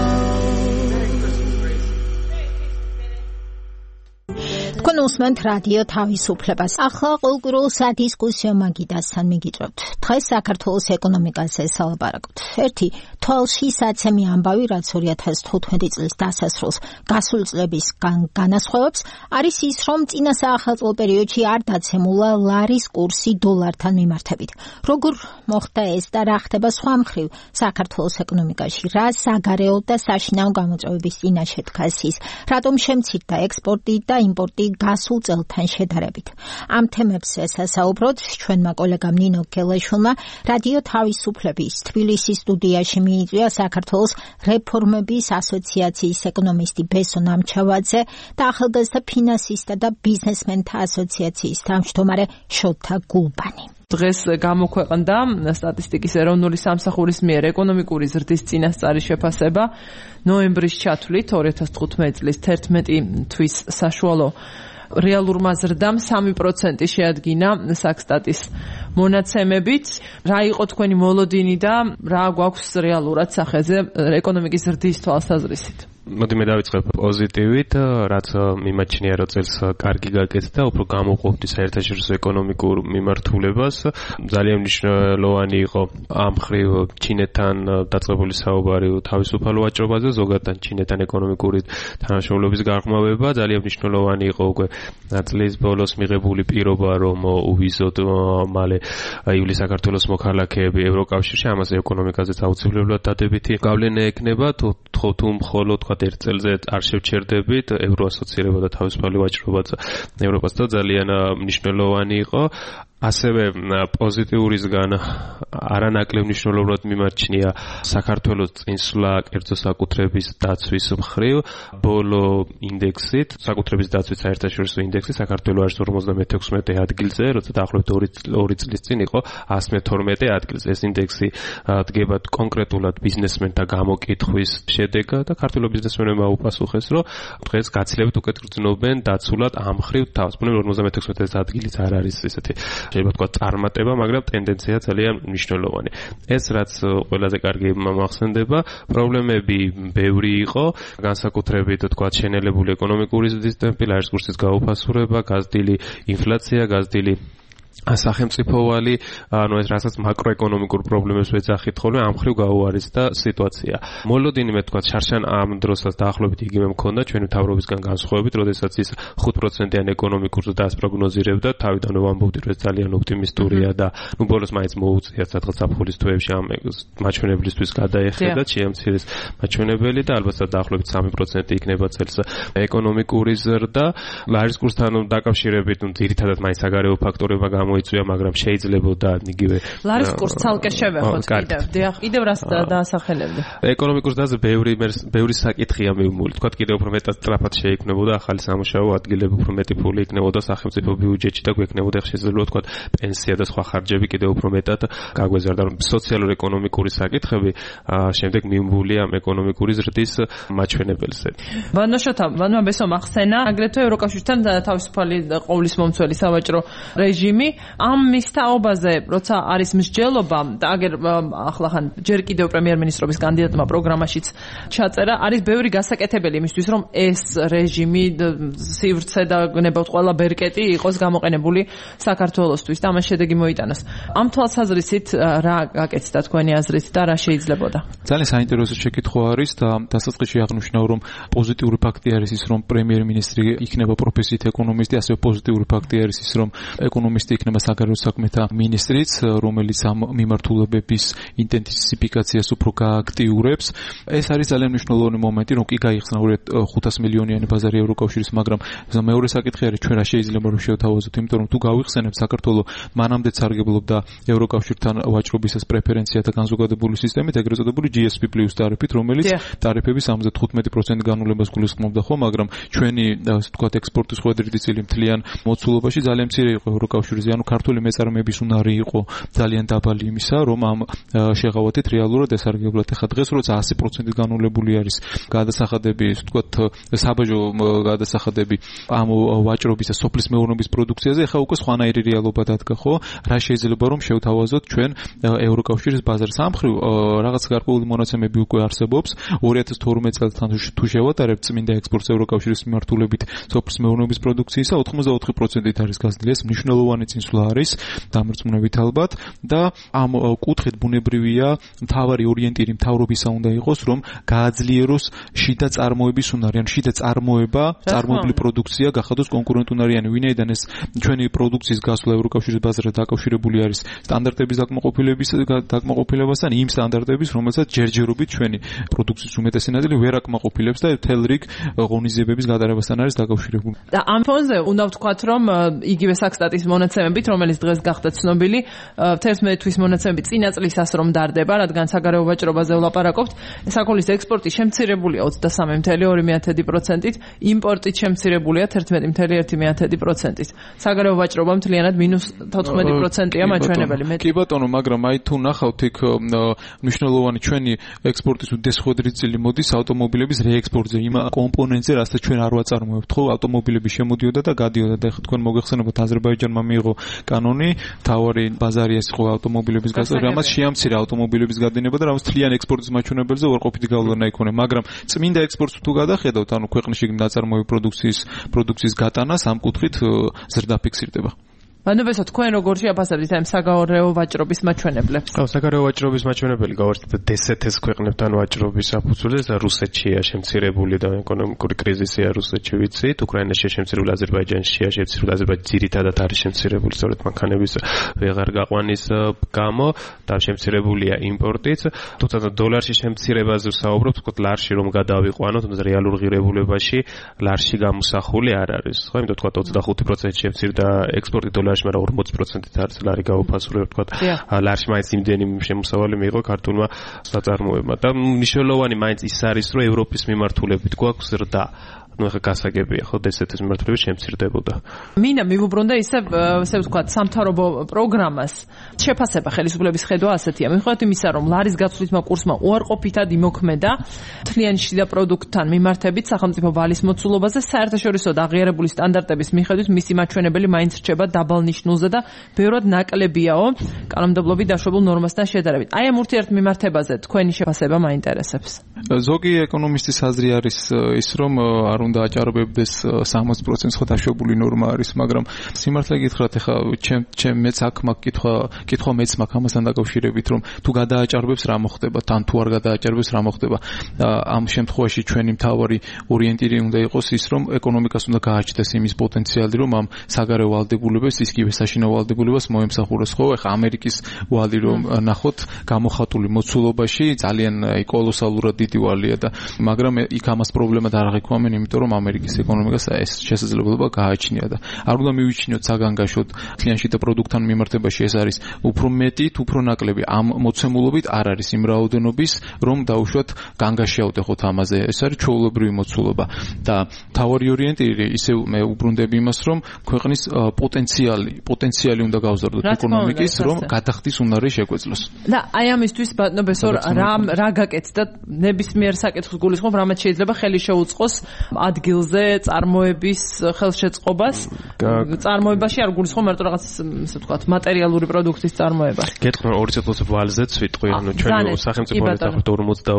თქვენ უსმენთ რადიო თავისუფლებას. ახლა ყოლკურულ სადისკუსიო მაგიდასთან მიგიწევთ. დღეს საქართველოს ეკონომიკაზე სალაპარაკობთ. ერთი თვალში საცემი ამბავი, რაც 2015 წლის დასასრულს გასულ წლების განასხვავებს, არის ის, რომ წინა საახალწლო პერიოდში არ დაცემულა ლარის კურსი დოლართან მიმართებით. როგორ მოხდა ეს და რა ხდება სხვა მხრივ საქართველოს ეკონომიკაში? რა საგარეო და საშინაო გამოწვევების წინაშე დგას ის? რატომ შემცირდა ექსპორტი და იმპორტი გასულ წელთან შედარებით? ამ თემებს ვესაუბროთ ჩვენმა კოლეგამ ნინო გელაშვილმა. რადიო თავისუფლების თბილისის სტუდიაში მიიწვია საქართველოს რეფორმების ასოციაციის ეკონომისტი ბესო ნამჩავაძე და ახალგაზრდა ფინანსისტთა და ბიზნესმენთა ასოციაციის თავმჯდომარე შოთა გულბანი. დღეს გამოქვეყნდა სტატისტიკის ეროვნული სამსახურის მიერ ეკონომიკური ზრდის წინასწარი შეფასება ნოემბრის ჩათვლით 2015 წლის 11 თვის საშუალო რეალურმა ზრდამ 3% შეადგინა საქსტატის მონაცემებით. რა იყო თქვენი მოლოდინი და რა გვაქვს რეალურად სახეზე ეკონომიკის ზრდის თვალსაზრისით? მოდი მე დავიწყებ პოზიტივით, რაც მიმაჩნია რომ წელს კარგი გაკეთდა, უფრო გამოყოფდი საერთაშორისო ეკონომიკურ მიმართულებას. ძალიან მნიშვნელოვანი იყო ამ მხრივ ჩინეთთან დაწყებული საუბარი თავისუფალ ვაჭრობაზე, ზოგადად ჩინეთთან ეკონომიკური თანამშრომლობის გაღრმავება. ძალიან მნიშვნელოვანი იყო უკვე წლის ბოლოს მიღებული პირობა, რომ უვიზოთ მალე ივლისს საქართველოს მოქალაქეები ევროკავშირში, ამაზე ეკონომიკაზეც აუცილებლად დადებითი გავლენა ექნება, თუ მხოლოდ ერთ წელზე არ შევჩერდებით ევროასოცირება და თავისუფალი ვაჭრობა ევროპას და ძალიან მნიშვნელოვანი იყო. ასევე პოზიტიურისგან არანაკლებ მნიშვნელოვნად მიმარჩნია საქართველოს წინსვლა კერძო საკუთრების დაცვის მხრივ. ბოლო ინდექსით, საკუთრების დაცვის საერთაშორისო ინდექსით საქართველო არის 56 ადგილზე, როცა დაახლოებით 2 წლის წინ იყო 112 ადგილზე. ეს ინდექსი დგება კონკრეტულად ბიზნესმენთა გამოკითხვის შედეგად და ქართული ბიზნესმენებმა უპასუხეს, რომ დღეს გაცილებით უკეთ გრძნობენ დაცულად ამ მხრივ თავს. ბუნებრივად 56 ადგილიც არ არის ესეთი შეიძლება თქვა წარმატება, მაგრამ ტენდენცია ძალიან მნიშვნელოვანი. ეს რაც ყველაზე კარგი მახსენდება, პრობლემები ბევრი იყო, განსაკუთრებით თქვა შენელებული ეკონომიკური ზრდის ტემპი, ლარის კურსის გაუფასურება, გაზრდილი ინფლაცია, გაზრდილი სახელმწიფოვალი, ანუ ეს რასაც მაკროეკონომიკურ პრობლემებს ვეძახით ხოლმე, ამ მხრივ გაუარესდა სიტუაცია. მოლოდინი მე თქვა შარშან ამ დროსაც დაახლოებით იგივე მქონდა ჩვენი მთავრობისგან განსხვავებით, როდესაც ის 5%-იან ეკონომიკურ ზრდას პროგნოზირებდა, თავიდანვე ვამბობდი, რომ ეს ძალიან ოპტიმისტურია და ნუ ბოლოს მაინც მოუწიათ სადღაც ზაფხულის თვეებში ამ მაჩვენებლისთვის გადაეხედა შეამცირეს მაჩვენებელი და ალბათ დაახლოებით 3% იქნება წელს ეკონომიკური ზრდა. ლარის კურსთან დაკავშირებით, ნუ ძირითადად მაინც საგარეო ფაქტორებმა გამოიწვია, მაგრამ შეიძლებოდა იგივე ლარის კურსს ცალკე შევეხოთ კიდევ რას დაასახელებდი. ეკონომიკურ ზრდაზე ბევრი საკითხია მიმული. თქვა კიდევ უფრო მეტად სწრაფად შეიქმნებოდა ახალი სამუშაო ადგილები, უფრო მეტი ფული იქნებოდა სახელმწიფო ბიუჯეტში და გვექნებოდა შესაძლოა თქვა პენსია და სხვა ხარჯები კიდევ უფრო მეტად გაგვეზარდა. სოციალურ-ეკონომიკური საკითხები შემდეგ მიმულია ამ ეკონომიკური ზრდის მაჩვენებელზე. ვანო ბესო ახსენა, აგრეთვე ევროკავშირთან თავისუფალი ყოვლის მომცველი სავაჭრო რეჟიმი. ამ მის თაობაზე, როცა არის მსჯელობა და აგერ ახლახან ჯერ კიდევ პრემიერ-მინისტრობის კანდიდატმა პროგრამაშიც ჩაწერა, არის ბევრი გასაკეთებელი იმისთვის, რომ ეს რეჟიმი სივრცე და გნებავთ ყველა ბერკეტი იყოს გამოყენებული საქართველოსთვის და ამას შედეგი მოიტანოს. ამ თვალსაზრისით რა გაკეთდა თქვენი აზრით და რა შეიძლებოდა? ძალიან საინტერესო შეკითხვა არის და დასაწყისში აღნიშნავ, რომ პოზიტიური ფაქტი არის ის, რომ პრემიერ-მინისტრი იქნება პროფესიით ეკონომისტი, ასევე პოზიტიური ფაქტი არის ის, რომ ეკონომისტი იქნება საგარეო საქმეთა მინისტრიც, რომელიც ამ მიმართულებების ინტენსიფიკაციას უფრო გააქტიურებს. ეს არის ძალიან მნიშვნელოვანი მომენტი, რომ კი გაიხსნა 500 მილიონიანი ბაზარი ევროკავშირის, მაგრამ მეორე საკითხი არის ჩვენ რა შეიძლება რომ შევთავაზოთ, იმიტომ რომ თუ გავიხსენებთ საქართველო მანამდე სარგებლობდა ევროკავშირთან ვაჭრობისას პრეფერენციათა განზოგადებული სისტემით, ეგრეთ წოდებული GSP+ ტარიფით, რომელიც ტარიფების 75% განულებას გულისხმობდა ხო, მაგრამ ჩვენი ასე ვთქვათ ექსპორტის ხვედრიდი წილი მთლიან მოცულობაში ძალიან მცირე იყო ევროკავშირზე, ანუ ქართული მეწარმეების უნარი იყო ძალიან დაბალი იმისა, რომ ამ შეღავათით რეალურად ესარგებლოთ. ეხლა დღეს როცა 100% განულებული არის გადასახადები, ასე ვთქვათ, საბაჟო გადასახადები ამ ვაჭრობის და სოფლის მეურნეობის პროდუქციაზე, ეხლა უკვე სხვანაირი რეალობა დადგა, ხო? რა შეიძლება რომ შევთავაზოთ ჩვენ ევროკავშირის ბაზარს? ამ მხრივ რაღაც გარკვეული მონაცემები უკვე არსებობს. 2012 წელთან თუ შევატარებთ წმინდა ექსპორტს ევროკავშირის მიმართულებით სოფლის მეურნეობის პროდუქციისა 84%-ით არის გაზრდილი. ეს მნიშვნელოვანი წინსვლა არის, დამრწმუნებით ალბათ და ამ კუთხით ბუნებრივია მთავარი ორიენტირი მთავრობისა უნდა იყოს, რომ გააძლიეროს შიდა წარმოების უნარი, ან შიდა წარმოებული პროდუქცია გახადოს კონკურენტუნარიანი. ვინაიდან ეს ჩვენი პროდუქციის გასვლა ევროკავშირის ბაზარზე დაკავშირებული არის სტანდარტების დაკმაყოფილებასთან, იმ სტანდარტების, რომელსაც ჯერჯერობით ჩვენი პროდუქციის უმეტესი ნაწილი ვერ აკმაყოფილებს და მთელ რიგ ღონისძიებების გადარებასთან არის დაკავშირებული. და ამ ფონზე უნდა ვთქვათ, რომ იგივე საქსტატის მონაცემებით, რომელიც დღეს გახდა ცნობილი, 11 თვის მონაცემები წინა წლისას რომ დარდება, რადგან საგარეო ვაჭრობაზე ვლაპარაკობთ, საქონლის ექსპორტი შემცირებულია 23.2%-ით, იმპორტი შემცირებულია 11.1%-ით. საგარეო ვაჭრობა მთლიანად -14%-ია მაჩვენებელი. კი ბატონო, მაგრამ აი თუ ნახავთ იქ მნიშვნელოვანი ჩვენი ექსპორტის უდიდეს ხვედრი წილი მოდის ავტომობილების რეექსპორტზე, იმ კომპონენტზე, რასაც ჩვენ არ ვაწარმოებთ, ხო, ავტომობილები შემოდიოდა და გადიოდა და ეხლა თქვენ მოგეხსენებათ აზერბაიჯანმა მიიღო კანონი, თავარი ბაზარი ეს იყო ავტომობილების გასწორება, რამაც შეამცირა ავტომობილების გადინება და რამაც თლიანი ექსპორტის მაჩვენებელზე უარყოფითი გავლენა იქონია, მაგრამ წმინდა ექსპორტს თუ გადახედავთ, ანუ ქვეყნის შიგნით დაწარმოებული პროდუქციის გატანას ამ კუთხით ზრდა ფიქსირდება. მანებესო თქვენ როგორ შეაფასებთ ამ საგარეო ვაჭრობის მაჩვენებლებს? ხო, საგარეო ვაჭრობის მაჩვენებელი გავარდნით DST-ს ქვეყნებთან ვაჭრობის საფუძველზე, რუსეთშია შემცირებული და ეკონომიკური კრიზისია რუსეთში ვიცით, უკრაინაშია შემცირებული, აზერბაიჯანშია შემცირებული, აზერბაიჯანი ძირითადად არის შემცირებული სწორედ მანქანების ვეღარ გაყვანის გამო და შემცირებულია იმპორტიც. თუმცა დოლარში შემცირებაზე ვსაუბრობთ, თქო ლარში რომ გადავიყვანოთ, თუმცა რეალურ ღირებულებაში ლარში გამოსახული არ არის. ხო, იმიტომ თქვა 25% შემცირდა ექსპორტი დოლარში დოლარში, მაგრამ 40%-ით არის ლარი გაუფასურება, თქვა ლარში მაინც იმდენი შემოსავალი მიიღო ქართულმა საწარმოებმა და მნიშვნელოვანი მაინც ის არის, რომ ევროპის მიმართულებით გვაქვს ზრდა. ну ახლა გასაგებია ხო ესეთის მიმართულებით შემცირდებოდა. მინა მივუბრუნდა ისე ვთქვათ სამთავრობო პროგრამას შეფასება ხელისუფლების ხედვა ასეთია. მიუხედავად იმისა, რომ ლარის გაცვლითმა კურსმა უარყოფითად იმოქმედა თლიანი შიდა პროდუქტთან მიმართებით სახელმწიფო ვალის მოცულობაზე საერთაშორისო და აღიარებული სტანდარტების მიხედვით მისი მაჩვენებელი მაინც რჩება დაბალ ნიშნულზე და ბევრად ნაკლებიაო კანონმდებლობით დაშვებულ ნორმასთან შედარებით. აი ამ ურთიერთმიმართებაზე თქვენი შეფასება მაინტერესებს. ზოგი ეკონომისტის აზრი არის ის, რომ არ უნდა აჭარბებდეს 60% ხო დაშვებული ნორმა არის, მაგრამ სიმართლე გითხრათ, ეხა ჩემ მეც აქ მაგ კითხვა მეც მაგ ამასთან დაკავშირებით, რომ თუ გადააჭარბებს რა მოხდება, თან თუ არ გადააჭარბებს რა მოხდება. ამ შემთხვევაში ჩვენი მთავარი ორიენტირი უნდა იყოს ის, რომ ეკონომიკას უნდა გააჩნდეს იმის პოტენციალი, რომ ამ საგარეო ვალდებულებას, ისკივე საშინაო ვალდებულებას მოემსახუროს. ხო, ეხა ამერიკის ვალი რომ ნახოთ გამოხატული მოცულობაში ძალიან კოლოსალურად დიდი ვალია და მაგრამ იქ ამას პრობლემა არ აღიქვამენ, იმიტომ რომ ამერიკის ეკონომიკას ეს შესაძლებლობა გააჩნია და არ უნდა მივიჩინოთ საგანგაშოდ თლიანი შიდა პროდუქტთან მიმართებაში ეს არის უფრო მეტი თუ უფრო ნაკლები ამ მოცემულობით არ არის იმ რაოდენობის რომ დაუშვათ განგაშიავდეხოთ ამაზე ეს არის ჩვეულებრივი მოცულობა და თავარი ორიენტირი ისევ მე უბრუნდები იმას რომ ქვეყნის პოტენციალი უნდა გავზარდოთ ეკონომიკის რომ გადახდის უნარი შეგვეძლოს და აი ამისთვის ბატონო ბესორ რა გაკეთდა ნებისმიერ საკითხს გულისხმობ რამაც შეიძლება ხელი შეუწყოს ადგილზე წარმოების ხელშეწყობას წარმოებაში არ გულისხმობ მარტო რაღაც ისე ვთქვათ მატერიალური პროდუქტის წარმოება. გეტყვი 2% ვალზეც ვიტყვი ანუ ჩვენი სახელმწიფო დაახლოებით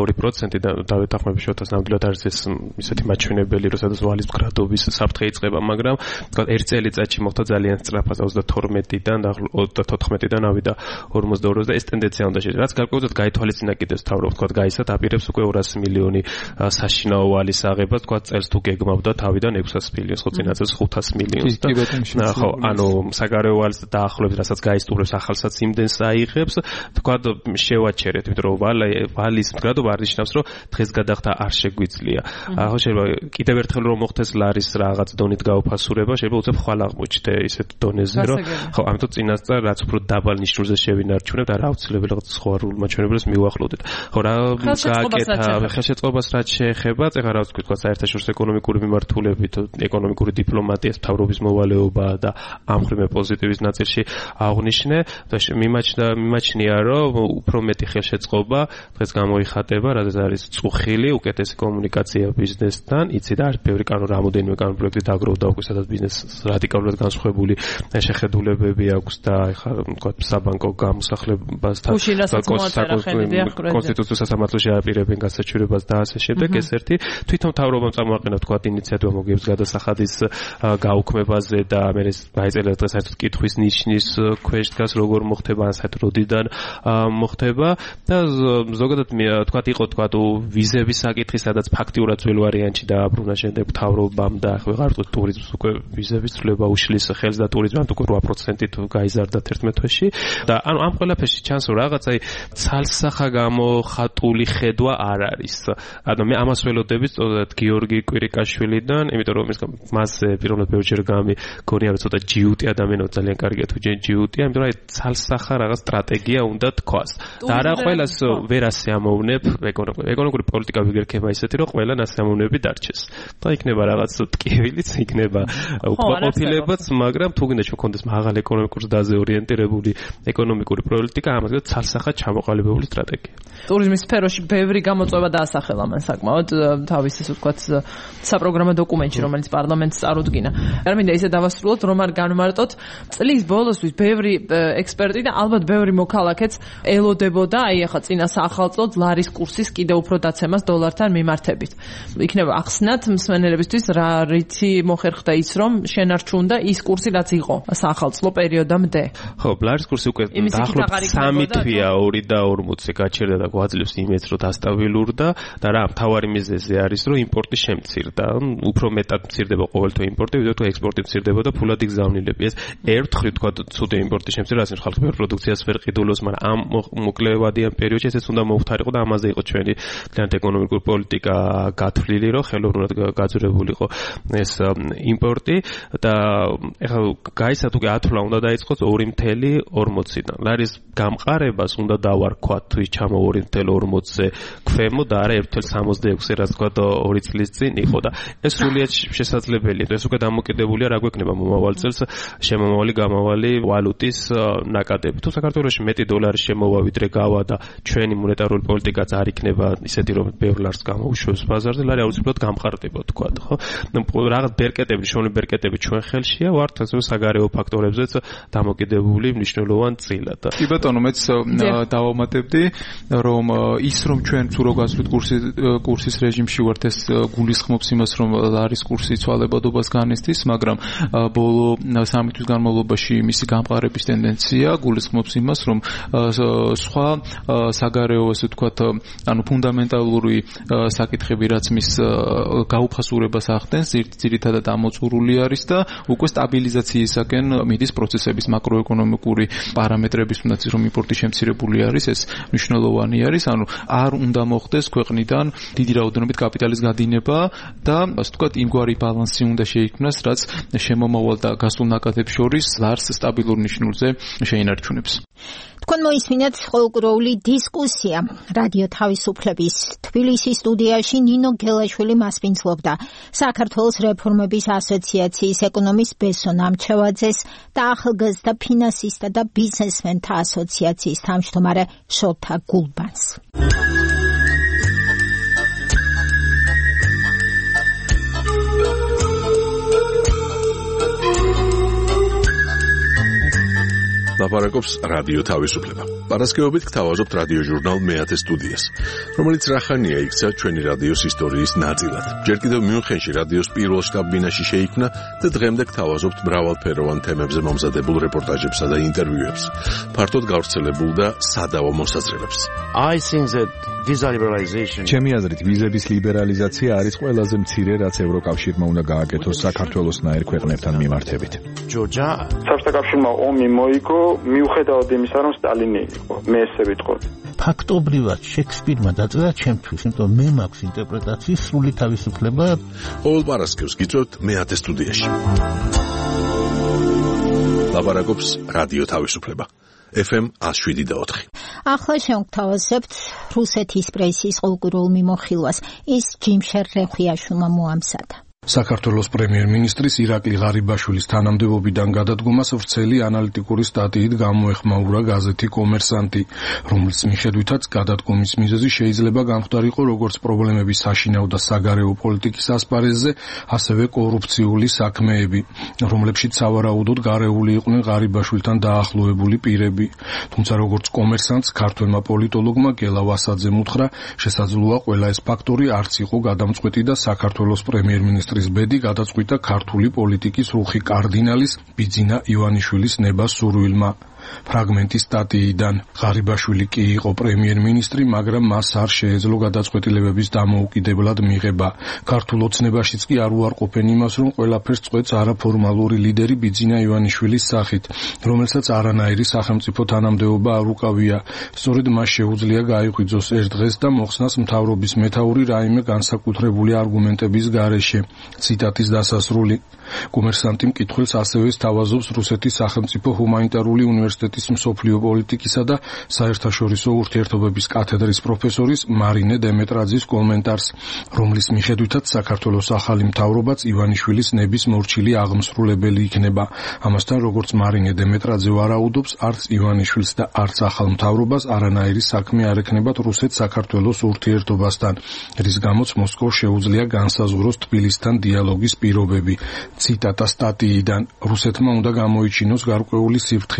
42% და დავეთანხმები შოთას ნამდვილად არის ეს ისეთი მაჩვენებელი რომ სადაც ვალის მდგრადობის საფრთხე იწყება მაგრამ ვთქვათ ერთ წელიწადში მოხდა ძალიან სწრაფად 32-დან და 34-დან ავიდა 42-ზე და ეს ტენდენცია უნდა შეჭრა. რაც გარკვეულად გაითვალისწინა კიდევ თავრობ ვთქვათ გაიცა აპირებს უკვე 200 მილიონი საშინაო ვალის აღებას ვთქვათ წელს თუ გეგმავდა თავიდან 600 მილიონს ხო წინა წელს 500 მილიონს და ხო ანუ საგარეო ვალს დაახლოებით რასაც გაისტუმრებს ახალსაც იმდენს აიღებს ვთქვათ შევაჩერეთ იმიტომ რომ ვალის მდგრადობა არ ნიშნავს რომ დღეს გადახდა არ შეგვიძლია ახლა შეიძლება კიდევ ერთხელ რომ მოხდეს ლარის რაღაც დონით გაუფასურება შეიძლება უცებ ხვალ აღმოჩნდე ისეთ დონეზე რომ ხო ამიტომ წინასწარ რაც უფრო დაბალ ნიშნულზე შევინარჩუნებთ არა აუცილებელი რაღაც სხვა მაჩვენებელს მივახლოვდეთ ხო რა გააკეთა ხელშეწყობას რაც შეეხება ეხლა რა ვთქვი თქვა საერთაშორისო ეკონომიკური მიმართულებით ეკონომიკური დიპლომატიას მთავრობის მოვალეობა და ამ ხრივ პოზიტივის ნაწილში აღნიშნე და მიმაჩნია რომ უფრო მეტი ხელშეწყობა დღეს გამოიხატება რადგან არის წუხილი უკეთესი კომუნიკაცია ბიზნესთან იცი და არის ბევრი რამოდენიმე პროექტი დაგროვდა უკვე სადაც ბიზნესს რადიკალურად განსხვავებული შეხედულებები აქვს და ეხლა თქვა საბანკო გამოსახლებასთან კონსტიტუციის სასამართლოში აპირებენ გასაჩივრებას და ასე შემდეგ ეს ერთი თვითონ თავრობამ წარმოაყენა თქვა ინიციატივა მოგებს გადასახადის გაუქმებაზე და მე ეს დაიწერა დღეს საერთოდ კითხვის ნიშნის ქვეშ დგას როგორ მოხდება ან საერთოდ როდიდან მოხდება და ზოგადად თქვა იყო თქვა ვიზების საკითხი სადაც ფაქტიურად ძველ ვარიანტში დააბრუნა შემდეგ თავრობამ და ახლა ვეღარ ვთქვი ტურიზმს უკვე ვიზების ცვლილება უშლის ხელს და ტურიზმი უკვე 8%-ით გაიზარდა 11 თვეში და ანუ ამ ყველაფერში ჩანს რომ რაღაც აი ცალსახა გამოხატული ხედვა არ არის ანუ მე ამას ველოდები სწორედ გიორგი კვირიკაშვილიდან იმიტომ რომ მას პიროვნულად ბევრჯერ გამიგონია რომ ცოტა ჯიუტი ადამიანო ძალიან კარგია თუ ჯიუტია იმიტომ რომ აი ცალსახა რაღაც სტრატეგია უნდა თქვას და არა ყველას ვერ ასიამოვნებ ეკონომიკური პოლიტიკა ვიგერქება ისეთი რომ ყველან ასიამოვნები დარჩეს და იქნება რაღაც ტკივილიც იქნება უკმაყოფილებაც მაგრამ თუ გინდა შეგქონდეს მაღალ ეკონომიკურ ზრდაზე ორიენტირებული ეკონომიკური პოლიტიკა ამაზე ცალსახა ჩამოყალიბებული სტრატეგია ტურიზმის სფეროში ბევრი გამოწვევა დაასახელა მან საკმაოდ თავის ისე ვთქვათ საპროგრამო დოკუმენტში რომელიც პარლამენტს წარუდგინა. არ მინდა ისე დავასრულოთ რომ არ განმარტოთ წლის ბოლოსთვის ბევრი ექსპერტი და ალბათ ბევრი მოქალაქეც ელოდებოდა აი ახლა წინა საახალწლოდ ლარის კურსის კიდევ უფრო დაცემას დოლართან მიმართებით. იქნება ახსნათ მსმენელებისთვის რა რითი მოხერხდა ის რომ შენარჩუნდა ის კურსი რაც იყო საახალწლო პერიოდამდე. ხო, ლარის კურსი უკვე დაახლოებით 3 თვეა 2 და 40 გაჩერდა და გვაძლევს იმედს რომ დასტაბილურდება ველურდა და რა მთავარი მიზეზი არის რომ იმპორტი შემცირდა. უფრო მეტად მცირდება ყოველთვის იმპორტი, ვიდრე თუ ექსპორტი მცირდება და ფულად იგზავნილები. ეს ერთხელ თქვა ცუდი იმპორტი შემცირდა, რაც ხალხი პროდუქციას ვერ ყიდულობს, მაგრამ ამ მოკლევადიან პერიოდში ესეც უნდა მოუხდარიყო და ამაზე იყო ჩვენი ძალიან ეკონომიკური პოლიტიკა გათვლილი, რომ ხელოვნურად გაძვირებულიყო ეს იმპორტი და ეხლა გაიცათ უკვე ათვლა უნდა დაიწყოს 2.40-დან. არის გამყარებას უნდა დავარქვათ თუ ის ჩამო 2.40-ზე ქვემო და არა 1.66-ზე, რაც თქვა 2 წლის წინ იყო და ეს სრულიად შესაძლებელია. ეს უკვე დამოკიდებულია რა გვექნება მომავალ წელს შემომავალი გამავალი ვალუტის ნაკადები. თუ საქართველოში მეტი დოლარის შემოვა ვიდრე გავა და ჩვენი მონეტარული პოლიტიკაც არ იქნება ისეთი რომ ბევრ ლარს გამოუშვებს ბაზარზე, ლარი აუცილებლად გამყარდება თქვა, ხო? რაღაც ბერკეტები, შოვნი ბერკეტები ჩვენ ხელშია, ვართ ასე საგარეო ფაქტორებზეც დამოკიდებული მნიშვნელოვან წილად. კი ბატონო, მეც დავამატებდი, რომ ის რომ ჩვენ თუ რო გასვლით კურსის რეჟიმში ვართ, ეს გულისხმობს იმას, რომ ლარის კურსი ცვალებადობას განესთის, მაგრამ ბოლო 3 თვის განმავლობაში მისი გამყარების ტენდენცია გულისხმობს იმას, რომ სხვა საგარეო ასე ვთქვათ, ანუ ფუნდამენტალური საკითხები, რაც მის გაუფასურებას ახდენს, ძირითადად ამოწურული არის და უკვე სტაბილიზაციისაკენ მიდის პროცესების მაკროეკონომიკური პარამეტრების, თუნდაც რომ იმპორტი შემცირებული არის, ეს მნიშვნელოვანი არის, ანუ არ უნდა მოხდეს ქვეყნიდან დიდი რაოდენობით კაპიტალის გადინება და ასე ვთქვათ, იმგვარი ბალანსი უნდა შეიქმნას, რაც შემომავალ და გასულ ნაკადებს შორის ლარს სტაბილურ ნიშნულზე შეინარჩუნებს. თქვენ მოისმინეთ ყოველკვირეული დისკუსია რადიო თავისუფლების თბილისის სტუდიაში ნინო გელაშვილი მასპინძლობდა საქართველოს რეფორმების ასოციაციის ეკონომის ბესონ ამჩევაძეს და ახალგაზრდა ფინანსისტთა და ბიზნესმენთა ასოციაციის თავმჯდომარე შოთა გულბანს. ლაპარაკობს რადიო თავისუფლება. პარასკევობით გთავაზობთ რადიო ჟურნალ მეათე სტუდიას, რომელიც რახანია იქცა ჩვენი რადიოს ისტორიის ნაწილად. ჯერ კიდევ მიუნხენში რადიოს პირველ შტაბ-ბინაში შეიქმნა და დღემდე გთავაზობთ მრავალფეროვან თემებზე მომზადებულ რეპორტაჟებსა და ინტერვიუებს. ფართოდ გავრცელებულ და სადავო მოსაზრებებს. I think that visa liberalization. ჩემი აზრით, ვიზების ლიბერალიზაცია არის ყველაზე მცირე, რაც ევროკავშირმა უნდა გააკეთოს საქართველოსნაირ ქვეყნებთან მიმართებით. ჯორჯა, საბჭოთა კავშირმა ომი მოიგო, მიუხედავად იმისა, რომ სტალინი იყო. მე ესე ვიტყოდი. ფაქტობრივად შექსპირმა დაწერა ჩემთვის, იმიტომ მე მაქვს ინტერპრეტაციის სრული თავისუფლება. ყოველ პარასკევს გიწევთ მეათე სტუდიაში. ლაპარაკობს რადიო თავისუფლება. FM 107.4. ახლა შევგთავაზებთ რუსეთის პრესის ყოველკვირეულ მიმოხილვას. ის ჯიმშერ რეხვიაშვილმა მოამზადა. საქართველოს პრემიერ-მინისტრის ირაკლი ღარიბაშვილის თანამდებობიდან გადადგომას ვრცელი ანალიტიკური სტატიით გამოეხმაურა გაზეთი კომერსანტი, რომლის მიხედვითაც გადადგომის მიზეზი შეიძლება გამختارიყო როგორც პრობლემების საშინაო და საგარეო პოლიტიკის ასპარეზზე, ასევე კორუფციული საქმეები, რომლებშიც სავარაუდოდ გარეული იყვნენ ღარიბაშვილთან დაახლოებული პირები. თუმცა როგორც კომერსანტს ქართველმა პოლიტოლოგმა გელა ვასაძემ უთხრა, შესაძლოა ყველა ეს ფაქტორი არც იყო გადამწყვეტი და საქართველოს პრემიერ-მინისტრის ბედი გადაწყვიტა ქართული პოლიტიკის რუხი კარდინალის ბიძინა ივანიშვილის ნებას სურვილმა. ფრაგმენტი სტატიიდან. ღარიბაშვილი კი იყო პრემიერ-მინისტრი, მაგრამ მას არ შეეძლო გადაწყვეტილებების დამოუკიდებლად მიღება. ქართულ ოცნებაშიც კი არ უარყოფენ იმას, რომ ყველაფერს წყვეტს არაფორმალური ლიდერი ბიძინა ივანიშვილის სახით, რომელსაც არანაირი სახელმწიფო თანამდებობა არ უკავია. სწორედ მას შეუძლია გაიღვიძოს ერთ დღეს და მოხსნას მთავრობის მეთაური რაიმე განსაკუთრებული არგუმენტების გარეშე. ციტატის დასასრული. კომერსანტი მკითხველს ასევე სთავაზობს რუსეთის სახელმწიფო ჰუმანიტარული უნივერსიტეტის მსოფლიო პოლიტიკისა და საერთაშორისო ურთიერთობების კათედრის პროფესორის მარინე დემეტრაძის კომენტარს, რომლის მიხედვითაც საქართველოს ახალი მთავრობაც ივანიშვილის ნების მორჩილი აღმსრულებელი იქნება. ამასთან, როგორც მარინე დემეტრაძე ვარაუდობს, არც ივანიშვილს და არც ახალ მთავრობას არანაირი საქმე არ ექნებათ რუსეთ-საქართველოს ურთიერთობასთან, რის გამოც მოსკოვს შეუძლია განსაზღვროს თბილისთან დიალოგის პირობები. ციტატა სტატიიდან. რუსეთმა უნდა გამოიჩინოს გარკვეული სიფრთხილე თავს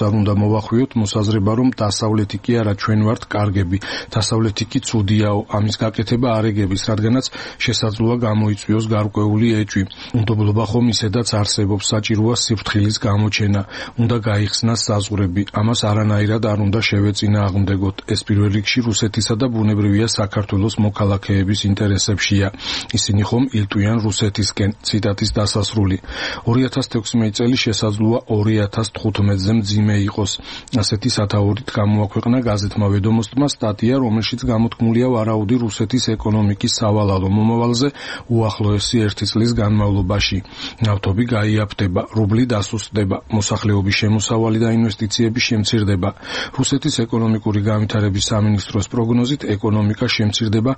არ უნდა მოვახვიოთ მოსაზრება, რომ დასავლეთი კი არა, ჩვენ ვართ კარგები, დასავლეთი კი ცუდიაო, ამის გაკეთება არ ეგების, რადგანაც შესაძლოა გამოიწვიოს გარკვეული ეჭვი. უნდობლობა ხომ ისედაც არსებობს, საჭიროა სიფრთხილის გამოჩენა, უნდა გაიხსნას საზღვრები, ამას არანაირად არ უნდა შევეწინააღმდეგოთ. ეს პირველ რიგში რუსეთისა და ბუნებრივია საქართველოს მოქალაქეების ინტერესებშია. ისინი ხომ ილტვიან რუსეთისკენ. ციტატის დასასრული. 2016 წელი შესაძლოა 2015-ზე მძიმე იყოს. ასეთი სათაურით გამოაქვეყნა გაზეთმა „ვედომოსტმა“ სტატია, რომელშიც გამოთქმულია ვარაუდი რუსეთის ეკონომიკის სავალალო მომავალზე უახლოესი 1 წლის განმავლობაში. ნავთობი გაიაფდება, რუბლი დასუსტდება, მოსახლეობის შემოსავალი და ინვესტიციები შემცირდება. რუსეთის ეკონომიკური განვითარების სამინისტროს პროგნოზით ეკონომიკა შემცირდება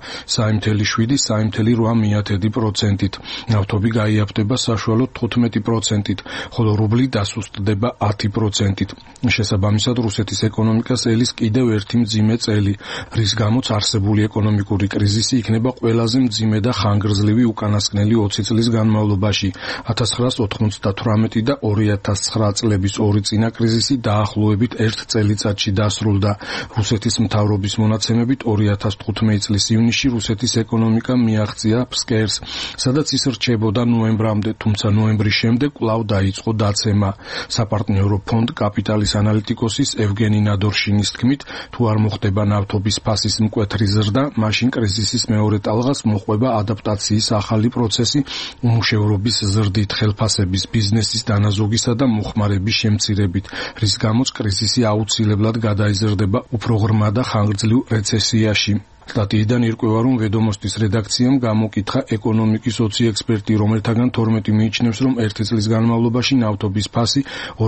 3,7-3,8%-ით. ნავთობი გაიაფდება საშუალოდ 15%-ით, ხოლო რუბლი დასუსტდება 10%-ით. შესაბამისად, რუსეთის ეკონომიკას ელის კიდევ ერთი მძიმე წელი, რის გამოც არსებული ეკონომიკური კრიზისი იქნება ყველაზე მძიმე და ხანგრძლივი უკანასკნელი 20 წლის განმავლობაში. 1998 და 2009 წლების ორი წინა კრიზისი დაახლოებით 1 წელიწადში დასრულდა. რუსეთის მთავრობის მონაცემებით 2015 წლის ივნისში რუსეთის ეკონომიკა მიაღწია ფსკერს, სადაც ის რჩებოდა ნოემბრამდე, თუმცა ნოემბრის შემდეგ კვლავ დაიწყო დაცემა. საპარტნიორო ფონდ კაპიტალის ანალიტიკოსის ევგენი ნადორშინის თქმით, თუ არ მოხდება ნავთობის ფასის მკვეთრი ზრდა, მაშინ კრიზისის მეორე ტალღას მოჰყვება ადაპტაციის ახალი პროცესი, უმუშევრობის ზრდით, ხელფასების, ბიზნესის დანაზოგისა და მოხმარების შემცირებით, რის გამოც კრიზისი აუცილებლად გადაიზრდება უფრო ღრმა და ხანგრძლივ რეცესიაში. სტატიიდან ირკვევა, რომ „ვედომოსტის“ რედაქციამ გამოკითხა ეკონომიკის 20 ექსპერტი, რომელთაგან 12 მიიჩნევს, რომ 1 წლის განმავლობაში ნავთობის ფასი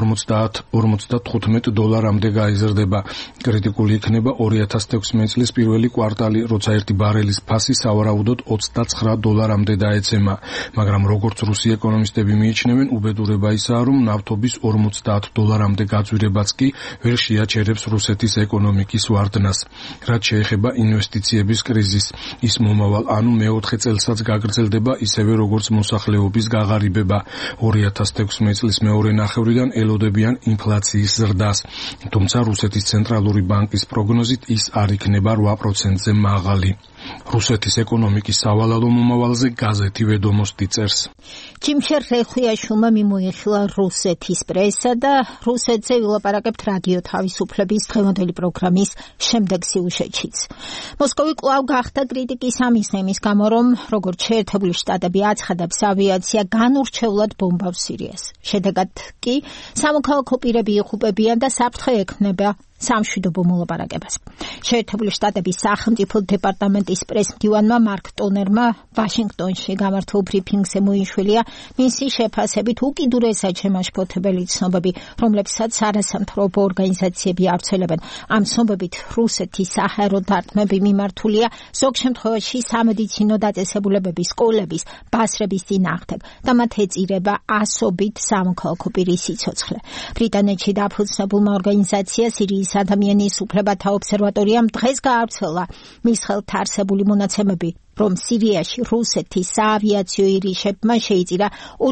$50-55 გაიზრდება. კრიტიკული იქნება 2016 წლის პირველი კვარტალი, როცა ერთი ბარელის ფასი სავარაუდოდ $29 დაეცემა. მაგრამ როგორც რუსი ეკონომისტები მიიჩნევენ, უბედურება ისაა, რომ ნავთობის $50 გაძვირებაც კი ვერ შეაჩერებს რუსეთის ეკონომიკის ვარდნას. რაც შეეხება ინვესტიციების კრიზისს, ის მომავალ, ანუ მეოთხე წელსაც გაგრძელდება ისევე როგორც მოსახლეობის გაღარიბება. 2016 წლის მეორე ნახევრიდან ელოდებიან ინფლაციის ზრდას, თუმცა რუსეთის ცენტრალური ბანკის პროგნოზით ის არ იქნება 8%-ზე მაღალი. რუსეთის ეკონომიკის სავალალო მომავალზე გაზეთი „ვედომოსტი“ წერს. ჯიმშერ რეხუიაშვილმა მიმოიხილა რუსეთის პრესა და რუსეთზე ვილაპარაკებთ რადიო თავისუფლების დღევანდელი პროგრამის შემდეგ სიუჟეტშიც. მოსკოვი კვლავ გახდა კრიტიკის ამისნი იმის გამო, რომ როგორც შეერთებული შტატები აცხადებს, ავიაცია განურჩევლად ბომბავს სირიას. შედეგად კი სამოქალაქო პირები იღუპებიან და საფრთხე ექმნება სამშვიდობო მოლაპარაკებას. შეერთებული შტატების სახელმწიფო დეპარტამენტის პრესმდივანმა მარკ ტონერმა ვაშინგტონში გამართულ ბრიფინგზე მოიშვილია მისი შეფასებით უკიდურესად შემაშფოთებელი ცნობები, რომლებსაც არასამთავრობო ორგანიზაციები ავრცელებენ. ამ ცნობებით რუსეთის საჰაერო დარტყმები მიმართულია ზოგ შემთხვევაში სამედიცინო დაწესებულებების, სკოლების, ბაზრების წინააღმდეგ და მათ ეწირება ასობით სამოქალაქო პირის სიცოცხლე. ბრიტანეთში დაფუძნებულმა ორგანიზაცია სირიის ადამიანის უფლებათა ობსერვატორიამ დღეს გაავრცელა მის ხელთ არსებული მონაცემები, რომ სირიაში რუსეთის საავიაციო ირიშებმა შეიწირა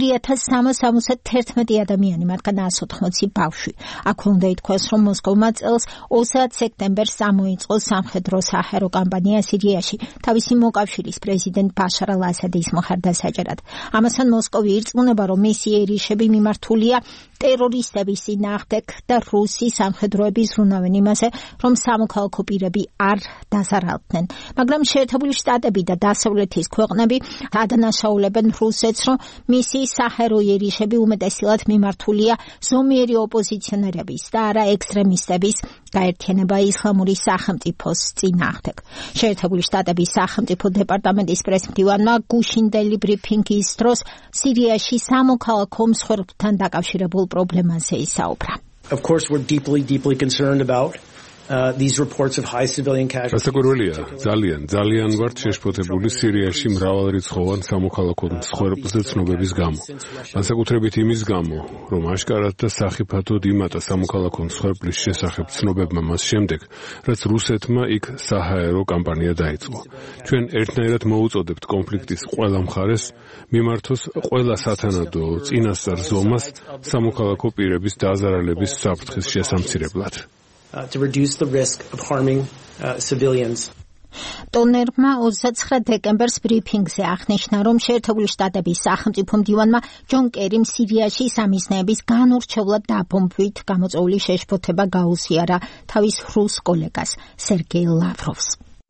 2371 ადამიანი, მათგან 180 ბავშვი. აქვე უნდა ითქვას, რომ მოსკოვმა წელს 30 სექტემბერს წამოიწყო სამხედრო საჰაერო კამპანია სირიაში, თავისი მოკავშირის პრეზიდენტ ბაშარ ალ-ასადის მხარდასაჭერად. ამასთან მოსკოვი ირწმუნება, რომ მისი ირიშები მიმართულია ტერორისტების წინააღმდეგ და რუსი სამხედროები ზრუნავენ იმაზე, რომ სამოქალაქო პირები არ დაზარალდნენ. მაგრამ შეერთებული შტატები და დასავლეთის ქვეყნები ადანაშაულებენ რუსეთს, რომ მისი საჰაერო ირიშები უმეტესად მიმართულია ზომიერი ოპოზიციონერების და არა ექსტრემისტების გაერთიანება ისლამური სახელმწიფოს წინააღმდეგ. შეერთებული შტატების სახელმწიფო დეპარტამენტის პრესმდივანმა გუშინდელი ბრიფინგის დროს სირიაში სამოქალაქო მსხვერპლთან დაკავშირებულ პრობლემაზე ისაუბრა. Of course, we're deeply concerned about these reports of high civilian casualties. სასაკვირველია, ძალიან ვართ შეშფოთებული სირიაში მრავალრიცხოვან სამოქალაქო მსხვერპლზე ცნობების გამო. განსაკუთრებით იმის გამო, რომ აშკარად და სახიფათოდ იმატა სამოქალაქო მსხვერპლის შესახებ ცნობებმა მას შემდეგ, რაც რუსეთმა იქ საჰაერო კამპანია დაიწყო. ჩვენ ერთნაირად მოუწოდებთ კონფლიქტის ყველა მხარეს მიმართოს ყველა სათანადო წინასწარ ზომას სამოქალაქო პირების დაზარალების საფრთხის შესამცირებლად. To reduce the risk of harming civilians. ტონერმა 29 დეკემბერს ბრიფინგზე აღნიშნა, რომ შეერთებული შტატების სახელმწიფო მდივანმა ჯონ კერიმ სირიაში სამიზნეების განურჩევლად დაბომბვით გამოწვეული შეშფოთება გაუზიარა თავის რუს კოლეგას სერგეი ლავროვს.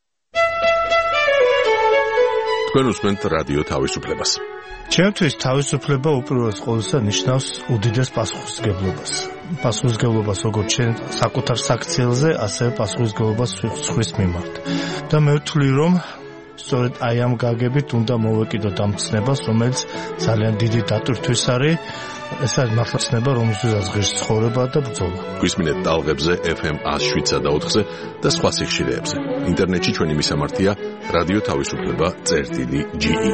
თქვენ უსმენთ რადიო თავისუფლებას. ჩემთვის თავისუფლება უპირველეს ყოვლისა ნიშნავს უდიდეს პასუხისმგებლობას. პასუხისმგებლობას როგორც ჩვენ საკუთარ საქციელზე, ასევე პასუხისმგებლობას სხვის მიმართ. და მე ვთვლი, რომ სწორედ აი ამ გაგებით უნდა მოვეკიდოთ ამ ცნებას, რომელიც ძალიან დიდი დატვირთვის არის. ეს არის მართლა ცნება, რომელსაც ღირს ცხოვრება და ბრძოლა. გვისმინეთ ტალღებზე FM 107.4-ზე და სხვა სიხშირეებზე. ინტერნეტში ჩვენი მისამართია რადიო თავისუფლება.ge.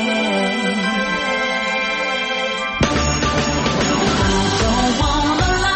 Don't wanna lie.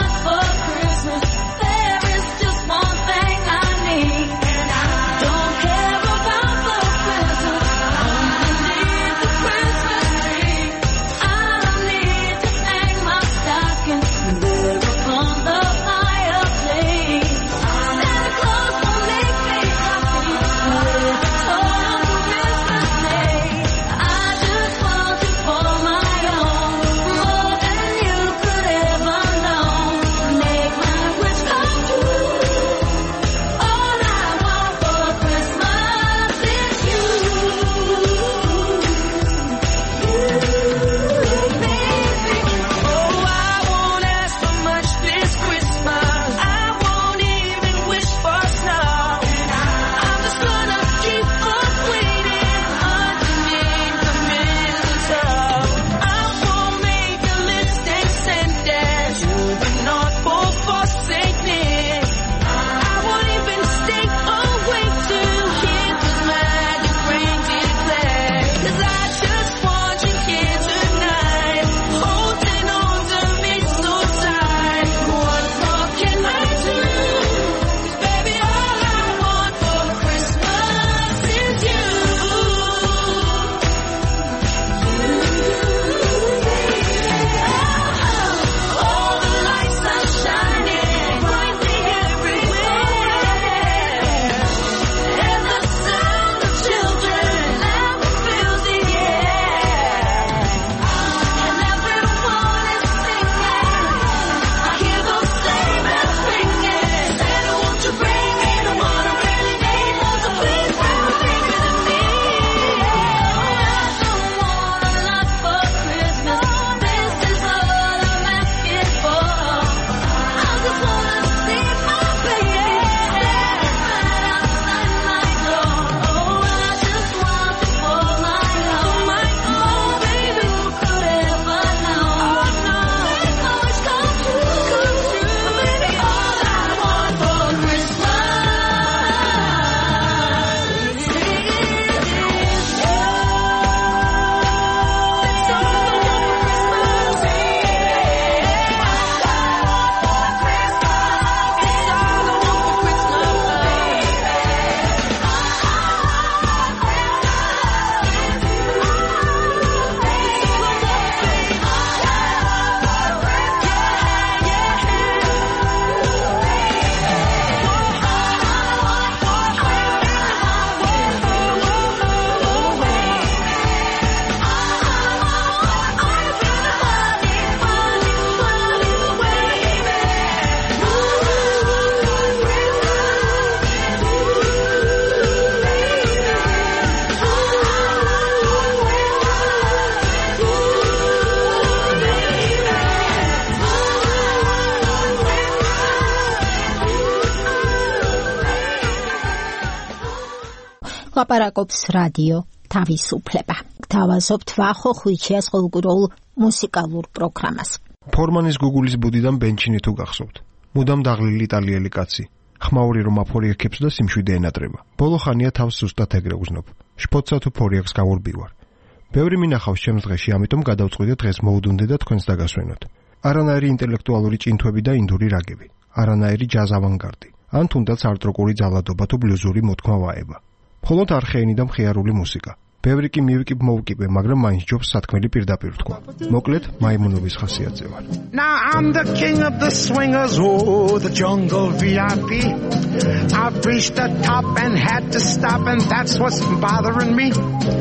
ლაპარაკობს რადიო თავისუფლება. გთავაზობთ ვახო ხვიჩიას ყოველკვირეულ მუსიკალურ პროგრამას. ფორმანის გუგულის ბუდიდან ბენჩინი თუ გახსოვთ. მუდამ დაღლილი იტალიელი კაცი. ხმაური რომ აფორიაქებს და სიმშვიდე ენატრება. ბოლო ხანია თავს ზუსტად ეგრე უზნობ. შფოთსა თუ ფორიაქს გავურბივარ. ბევრი მინახავს ჩემს დღეში, ამიტომ გადავწყვიტე დღეს მოუდუნდე და თქვენს დაგასვენოთ. არანაირი ინტელექტუალური ჭინთვები და ინდური რაგები. არანაირი ჯაზ ავანგარდი. ან თუნდაც არტ-როკული ძალადობა თუ ბლუზური მოთქმა ვაება. მხოლოდ არხეენი და მხიარული მუსიკა. ბევრი კი მოვკიპე, მაგრამ მაინც ჯობს სათქმელი პირდაპირ თქვა. მოკლედ, მაიმუნობის ხასიათზე ვარ. Now I'm the king of the swingers, oh, the jungle VIP. I've reached the top and had to stop, and that's what's bothering me.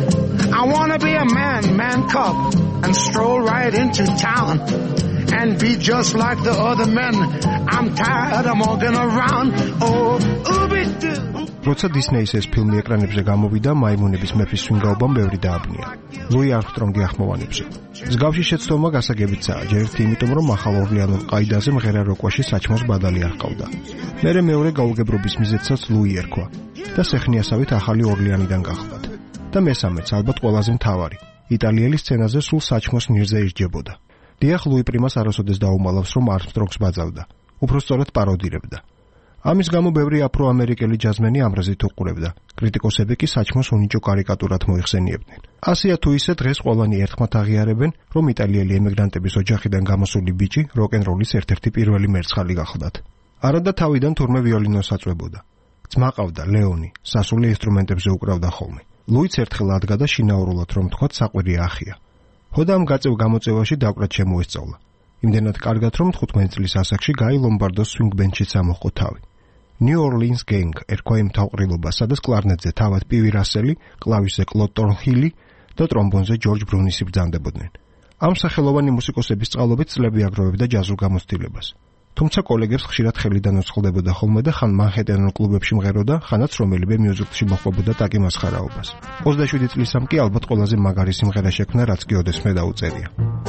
I wanna be a man cub, and stroll right into town, and be just like the other men. I'm tired of walking around, oh, ooby-doo. როცა დისნეის ეს ფილმი ეკრანებზე გამოვიდა, მაიმუნების მეფის სვინგაობამ ბევრი დააბნია. ლუი არმსტრონგი ახმოვანებზე. მსგავსი შეცდომა გასაგებიცაა, ჯერ ერთი იმიტომ, რომ ახალ ორლეანურ ყაიდაზე მღერა როკვაში საჩმოს ბადალი არ ჰყავდა. მერე მეორე გაუგებრობის მიზეზსაც ლუი ერქვა და სეხნიასავით ახალი ორლეანიდან გახლდათ. და მესამეც, ალბათ ყველაზე მთავარი, იტალიელი სცენაზე სულ საჩმოს ნირზე ისჯებოდა. დიახ, ლუი პრიმას არასოდეს დაუმალავს, რომ არმსტრონგს ბაძავდა. უფრო სწორად პაროდირებდა. ამის გამო ბევრი აფრო-ამერიკელი ჯაზმენი ამრაზით უყურებდა. კრიტიკოსები კი საჩმოს უნიჭო კარიკატურად მოიხსენიებდნენ. ასეა თუ ისე დღეს ყველანი ერთხმად აღიარებენ, რომ იტალიელი ემიგრანტების ოჯახიდან გამოსული ბიჭი როკ-ენ-როლის ერთ-ერთი პირველი მერცხალი გახლდათ. არადა თავიდან თურმე ვიოლინოს აწვებოდა. ძმა ყავდა, ლეონი, სასულე ინსტრუმენტებზე უკრავდა ხოლმე. ლუიც ერთხელ ადგა და შინაურულად რომ თქვათ საყვირია ახია. ხოდა ამ გაწევ გამოწევაში დაკვრად შემოესწავლა. იმდენად კარგად რომ 15 წლის ასაკში გაი ლომბარდოს სვინგ ბენდშიც ამოჰყო თავი. New Orleans Gang ერქვა იმ თავყრილობას, სადაც კლარნეტზე თავად პივი რასელი, კლავიშზე კლოდ ტორნჰილი და ტრომბონზე ჯორჯ ბრუნისი ბრძანდებოდნენ. ამ სახელოვანი მუსიკოსების წყალობით წლები აგროვებდა ჯაზურ გამოცდილებას. თუმცა კოლეგებს ხშირად ხელიდან უცხლდებოდა ხოლმე და ხან მანჰეტენურ კლუბებში მღეროდა, ხანაც რომელიმე მიუზიკლში მოხვდებოდა ტაკი მასხარაობას. 27 წლისამ კი ალბათ ყველაზე მაგარი სიმღერა შექმნა, რაც კი ოდესმე დაუწერია.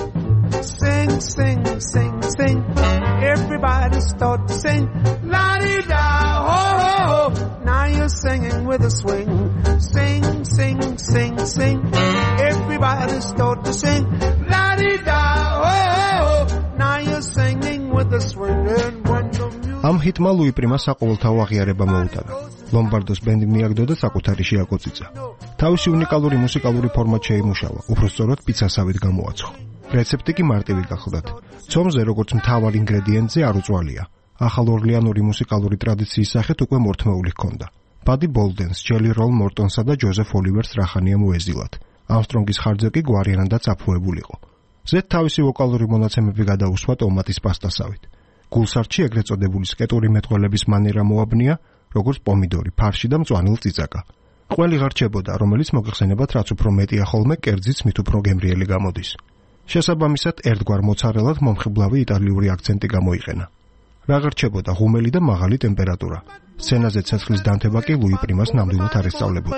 Sing, sing, sing, sing. Everybody start to sing. La-di-da, ho, ho, ho. Now you're singing with a swing. Sing, sing, sing, sing. Everybody start to sing. La-di-da, ho, ho, ho. Now you're singing with a swing. And when the music... ამ ჰიტმა ლუი პრიმა საყოველთაო აღიარება მოუტანა. ლომბარდოს ბენდი მიაგდო და საკუთარი შეაკოწიცა. თავისი უნიკალური მუსიკალური ფორმატ შეიმუშავა, უფრო სწორად პიცასავით გამოაცხო. რეცეპტი კი მარტივი გახლდათ. ცომზე როგორც მთავარ ინგრედიენტზე არ უწვალია. ახალ ორლეანური მუსიკალური ტრადიციის სახით უკვე მორთმეული ჰქონდა. ბადი ბოლდენს, ჯელი როლ მორტონსა და ჯოზეფ ოლივერს რახანია მოეზილათ. ამსტრონგის ხარჯზე კი გვარიანად და წაფუებულიყო. ზედ თავისი ვოკალური მონაცემები გადაუსვა ტომატის პასტასავით. გულსარჩი ეგრეთ წოდებული სკეტური მეტყველების მანერა მოაბნია, როგორც პომიდორი, ფარში და მწვანილ წიწაკა. ყველი ღარჩებოდა, რომელიც მოგეხსენებათ, რაც უფრო მეტია ხოლმე, კერძიც მით უფრო გემრიელი გამოდის. შესაბამისად, ერთგვარ მოცარელად მომხიბლავი იტალიური აქცენტი გამოიყენა. რა ღირჩებოდა ღუმელი და მაღალი ტემპერატურა. სცენაზე ცეცხლის დანთება კი ლუი პრიმას ნამდვილად არ ესწავლებოდა.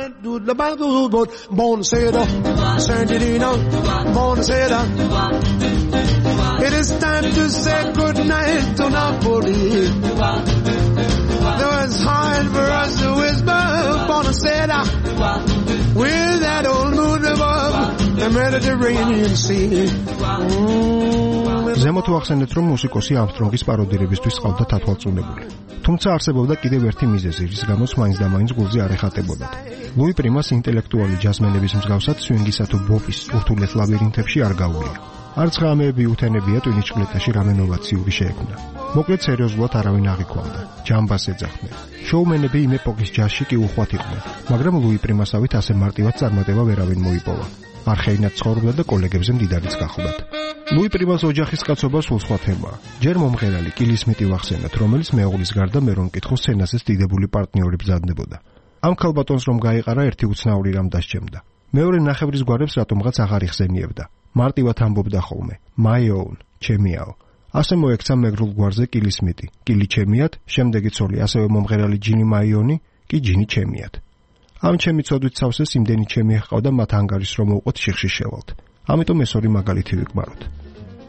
It is time to say good night to Napoli. Though it's hard for us to whisper, Buonasera, with that old moon above the Mediterranean Sea. ზემოთ ვახსენეთ, რომ მუსიკოსი ამსტრონგის პაროდირებისთვის ყავდა თათვალწუნებული. თუმცა არსებობდა კიდევ ერთი მიზეზი, რის გამოც მაინც და მაინც გულზე არ ეხატებოდათ. ლუი პრიმას ინტელექტუალი ჯაზმენების მსგავსად სვინგისა თუ ბოპის ურთულეს ლაბირინთებში არ გაუვლია. არც ღამეები უთენებია ტვინიჭკლეტაში რამე ნოვაციური შეექმნა. მოკლედ სერიოზულად არავინ აღიქვამდა. ჯამბას ეძახდნენ. შოუმენები იმ ეპოქის ჯაზში კი უხვად იყვნენ, მაგრამ ლუი პრიმასავით ასე მარტივად წარმატება ვერავინ მოიპოვა. არხეინად ცხოვრობდა და კოლეგებზე მდიდარიც გახლდათ. ლუი პრიმას ოჯახის კაცობა სულ სხვა თემაა. ჯერ მომღერალი კილი სმიტი ვახსენოთ, რომელიც მეუღლის გარდა მე რომ მკითხო სცენაზე დიდებული პარტნიორი ბრძანდებოდა. ამ ქალბატონს რომ გაიყარა ერთი უცნაური რამ დასჭემდა. მეორე ნახევრის გვარებს რატომღაც აღარ იხსენიებდა. მარტივად ამბობდა ხოლმე my own, ჩემიაო. ასე მოექცა მეგრულ გვარზე კილი სმიტი, კილი ჩემიათ, შემდეგი ცოლი ასევე მომღერალი ჯინი მაიონი, კი ჯინი ჩემიათ. ამ ჩემი ცოდვით სავსეს იმდენი ჩემი ჰყავდა მათ ანგარის რომ უყოთ შიხში შევალთ. ამიტომ ეს ორი მაგალითი ვიკმაროთ.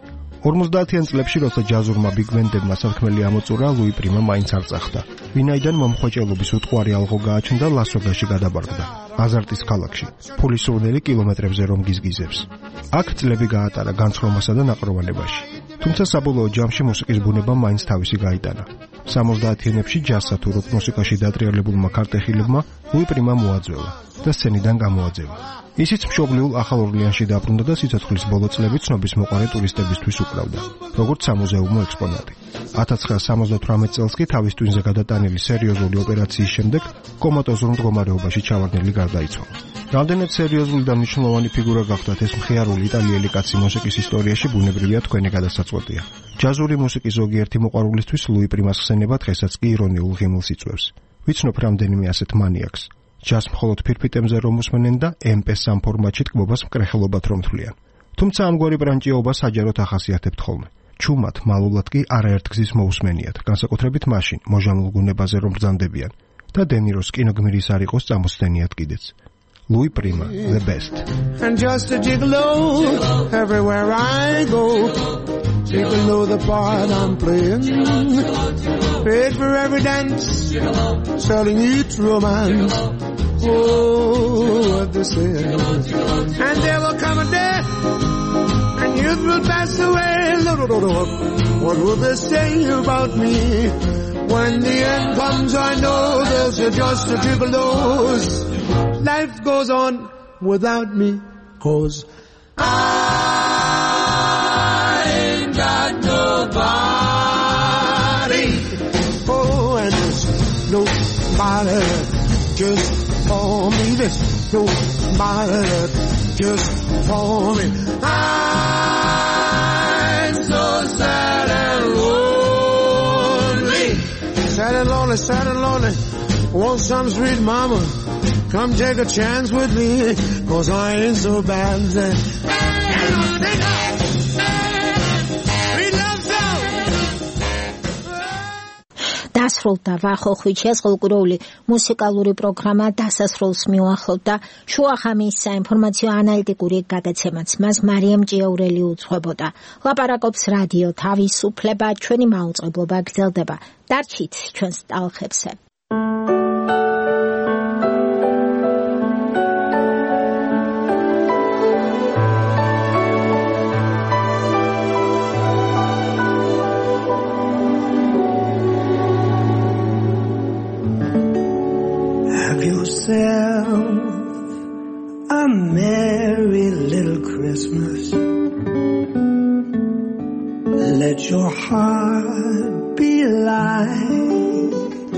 50-იან წლებში, როცა ჯაზურმა ბიგბენდებმა სათქმელი ამოწურა, ლუი პრიმა მაინც არ წახდა. ვინაიდან მომხვეჭელობის უტყვარი ალღო გააჩნდა ლას-ვეგასში გადაბარგდა, აზარტის ქალაქში, ფულის სურნელი კილომეტრებზე რომ გიზგიზებს. აქ წლები გაატარა განცხრომასა და ნაყროვანებაში. თუმცა საბოლოო ჯამში მუსიკის ბუნება მაინც თავისი გაიტანა. 70-იანებში ჯაზსა თუ როკ მუსიკაში დატრიალებულმა ქარტეხილებმა ლუი პრიმა მოაძველა და სცენიდან გამოაძევა. ისიც მშობლიურ ახალ ორლეანში დაბრუნდა და სიცოცხლის ბოლო წლები ცნობის მოყარე ტურისტებისთვის უკრავდა, როგორც სამუზეუმო ექსპონატი. 1978 წელს კი თავის ტვინზე გადატანილი სერიოზული ოპერაციის შემდეგ კომატოზურ მდგომარეობაში ჩავარდნილი გარდაიცვალა. რამდენად სერიოზული და მნიშვნელოვანი ფიგურა გახდათ ეს მხიარული იტალიელი კაცი მუსიკის ისტორიაში, ბუნებრივია თქვენი გადასაწყვეტია. ჯაზური მუსიკის ზოგიერთი მოყვარულისთვის ლუი პრიმას ხსენება დღესაც კი ირონიულ ღიმილს იწვევს. ვიცნობ რამდენიმე ასეთ მანიაკს. ჯაზს მხოლოდ ფირფიტემზე რომ უსმენენ და MP3 ფორმატში ტკბობას მკრეხელობად რომ თვლიან. თუმცა ამგვარი ბრანჭიობა საჯაროდ ახასიათებთ ხოლმე. ჩუმად, მალულად კი არაერთ გზის მოусმენიათ, განსაკუთრებით მაშინ, მოჟამულ გუნებაზე რომ ბრძანდებიან და დენიროს კინოგმირის არ იყოს წამოსცდენიათ კიდეც. Louis Prima, the best. And just a gigolo, everywhere I go. Gigolo the part I'm playing. Paid for every dance, selling each romance. Oh, what they say. And there will come a day, and youth will pass away. What will they say about me? When the end comes, I know they'll say just a gigolos. Life goes on without me, 'cause I ain't got nobody. Oh, and there's nobody just for me. There's nobody just for me. I'm so sad and lonely. Sad and lonely, sad and lonely. Want some sweet mama? Come take a chance with me, 'cause I ain't so bad. დასრულდა ვახოხვით შესყოლკურული მუსიკალური პროგრამა დასასრულს მიუახლოვდა შუახამის საინფორმაციო ანალიტიკური გადაცემაც მას მარიამ ჭიაურელი უძღვებოდა. ლაპარაკობს რადიო თავისუფლება, ჩვენი მაუწყებლობა გრძელდება. დარჩით ჩვენს ტალხებზე. Yourself a merry little Christmas. Let your heart be light.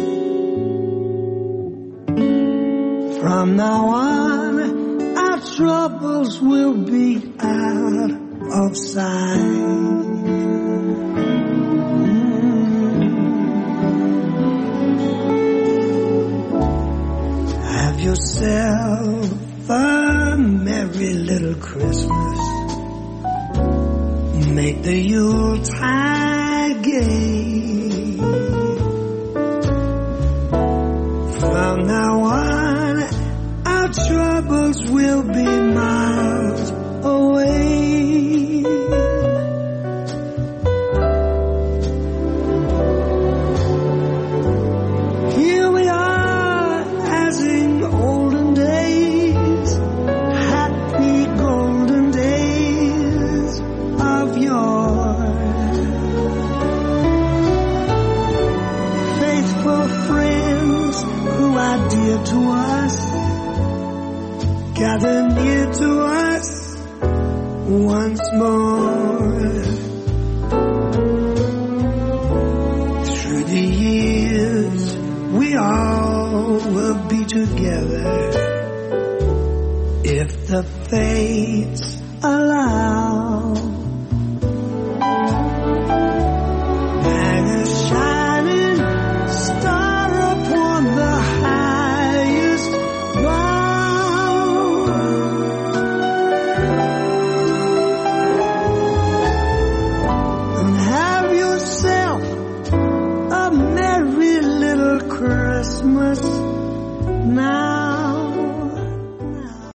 From now on, our troubles will be out of sight. Have yourself a merry little Christmas. Make the Yuletide gay. From now on, our troubles will be miles away. Here we are, as in olden days, happy golden days of yore. Faithful friends who are dear to us, gather near to us once more. Through the years, we all will be together, if the fates allow.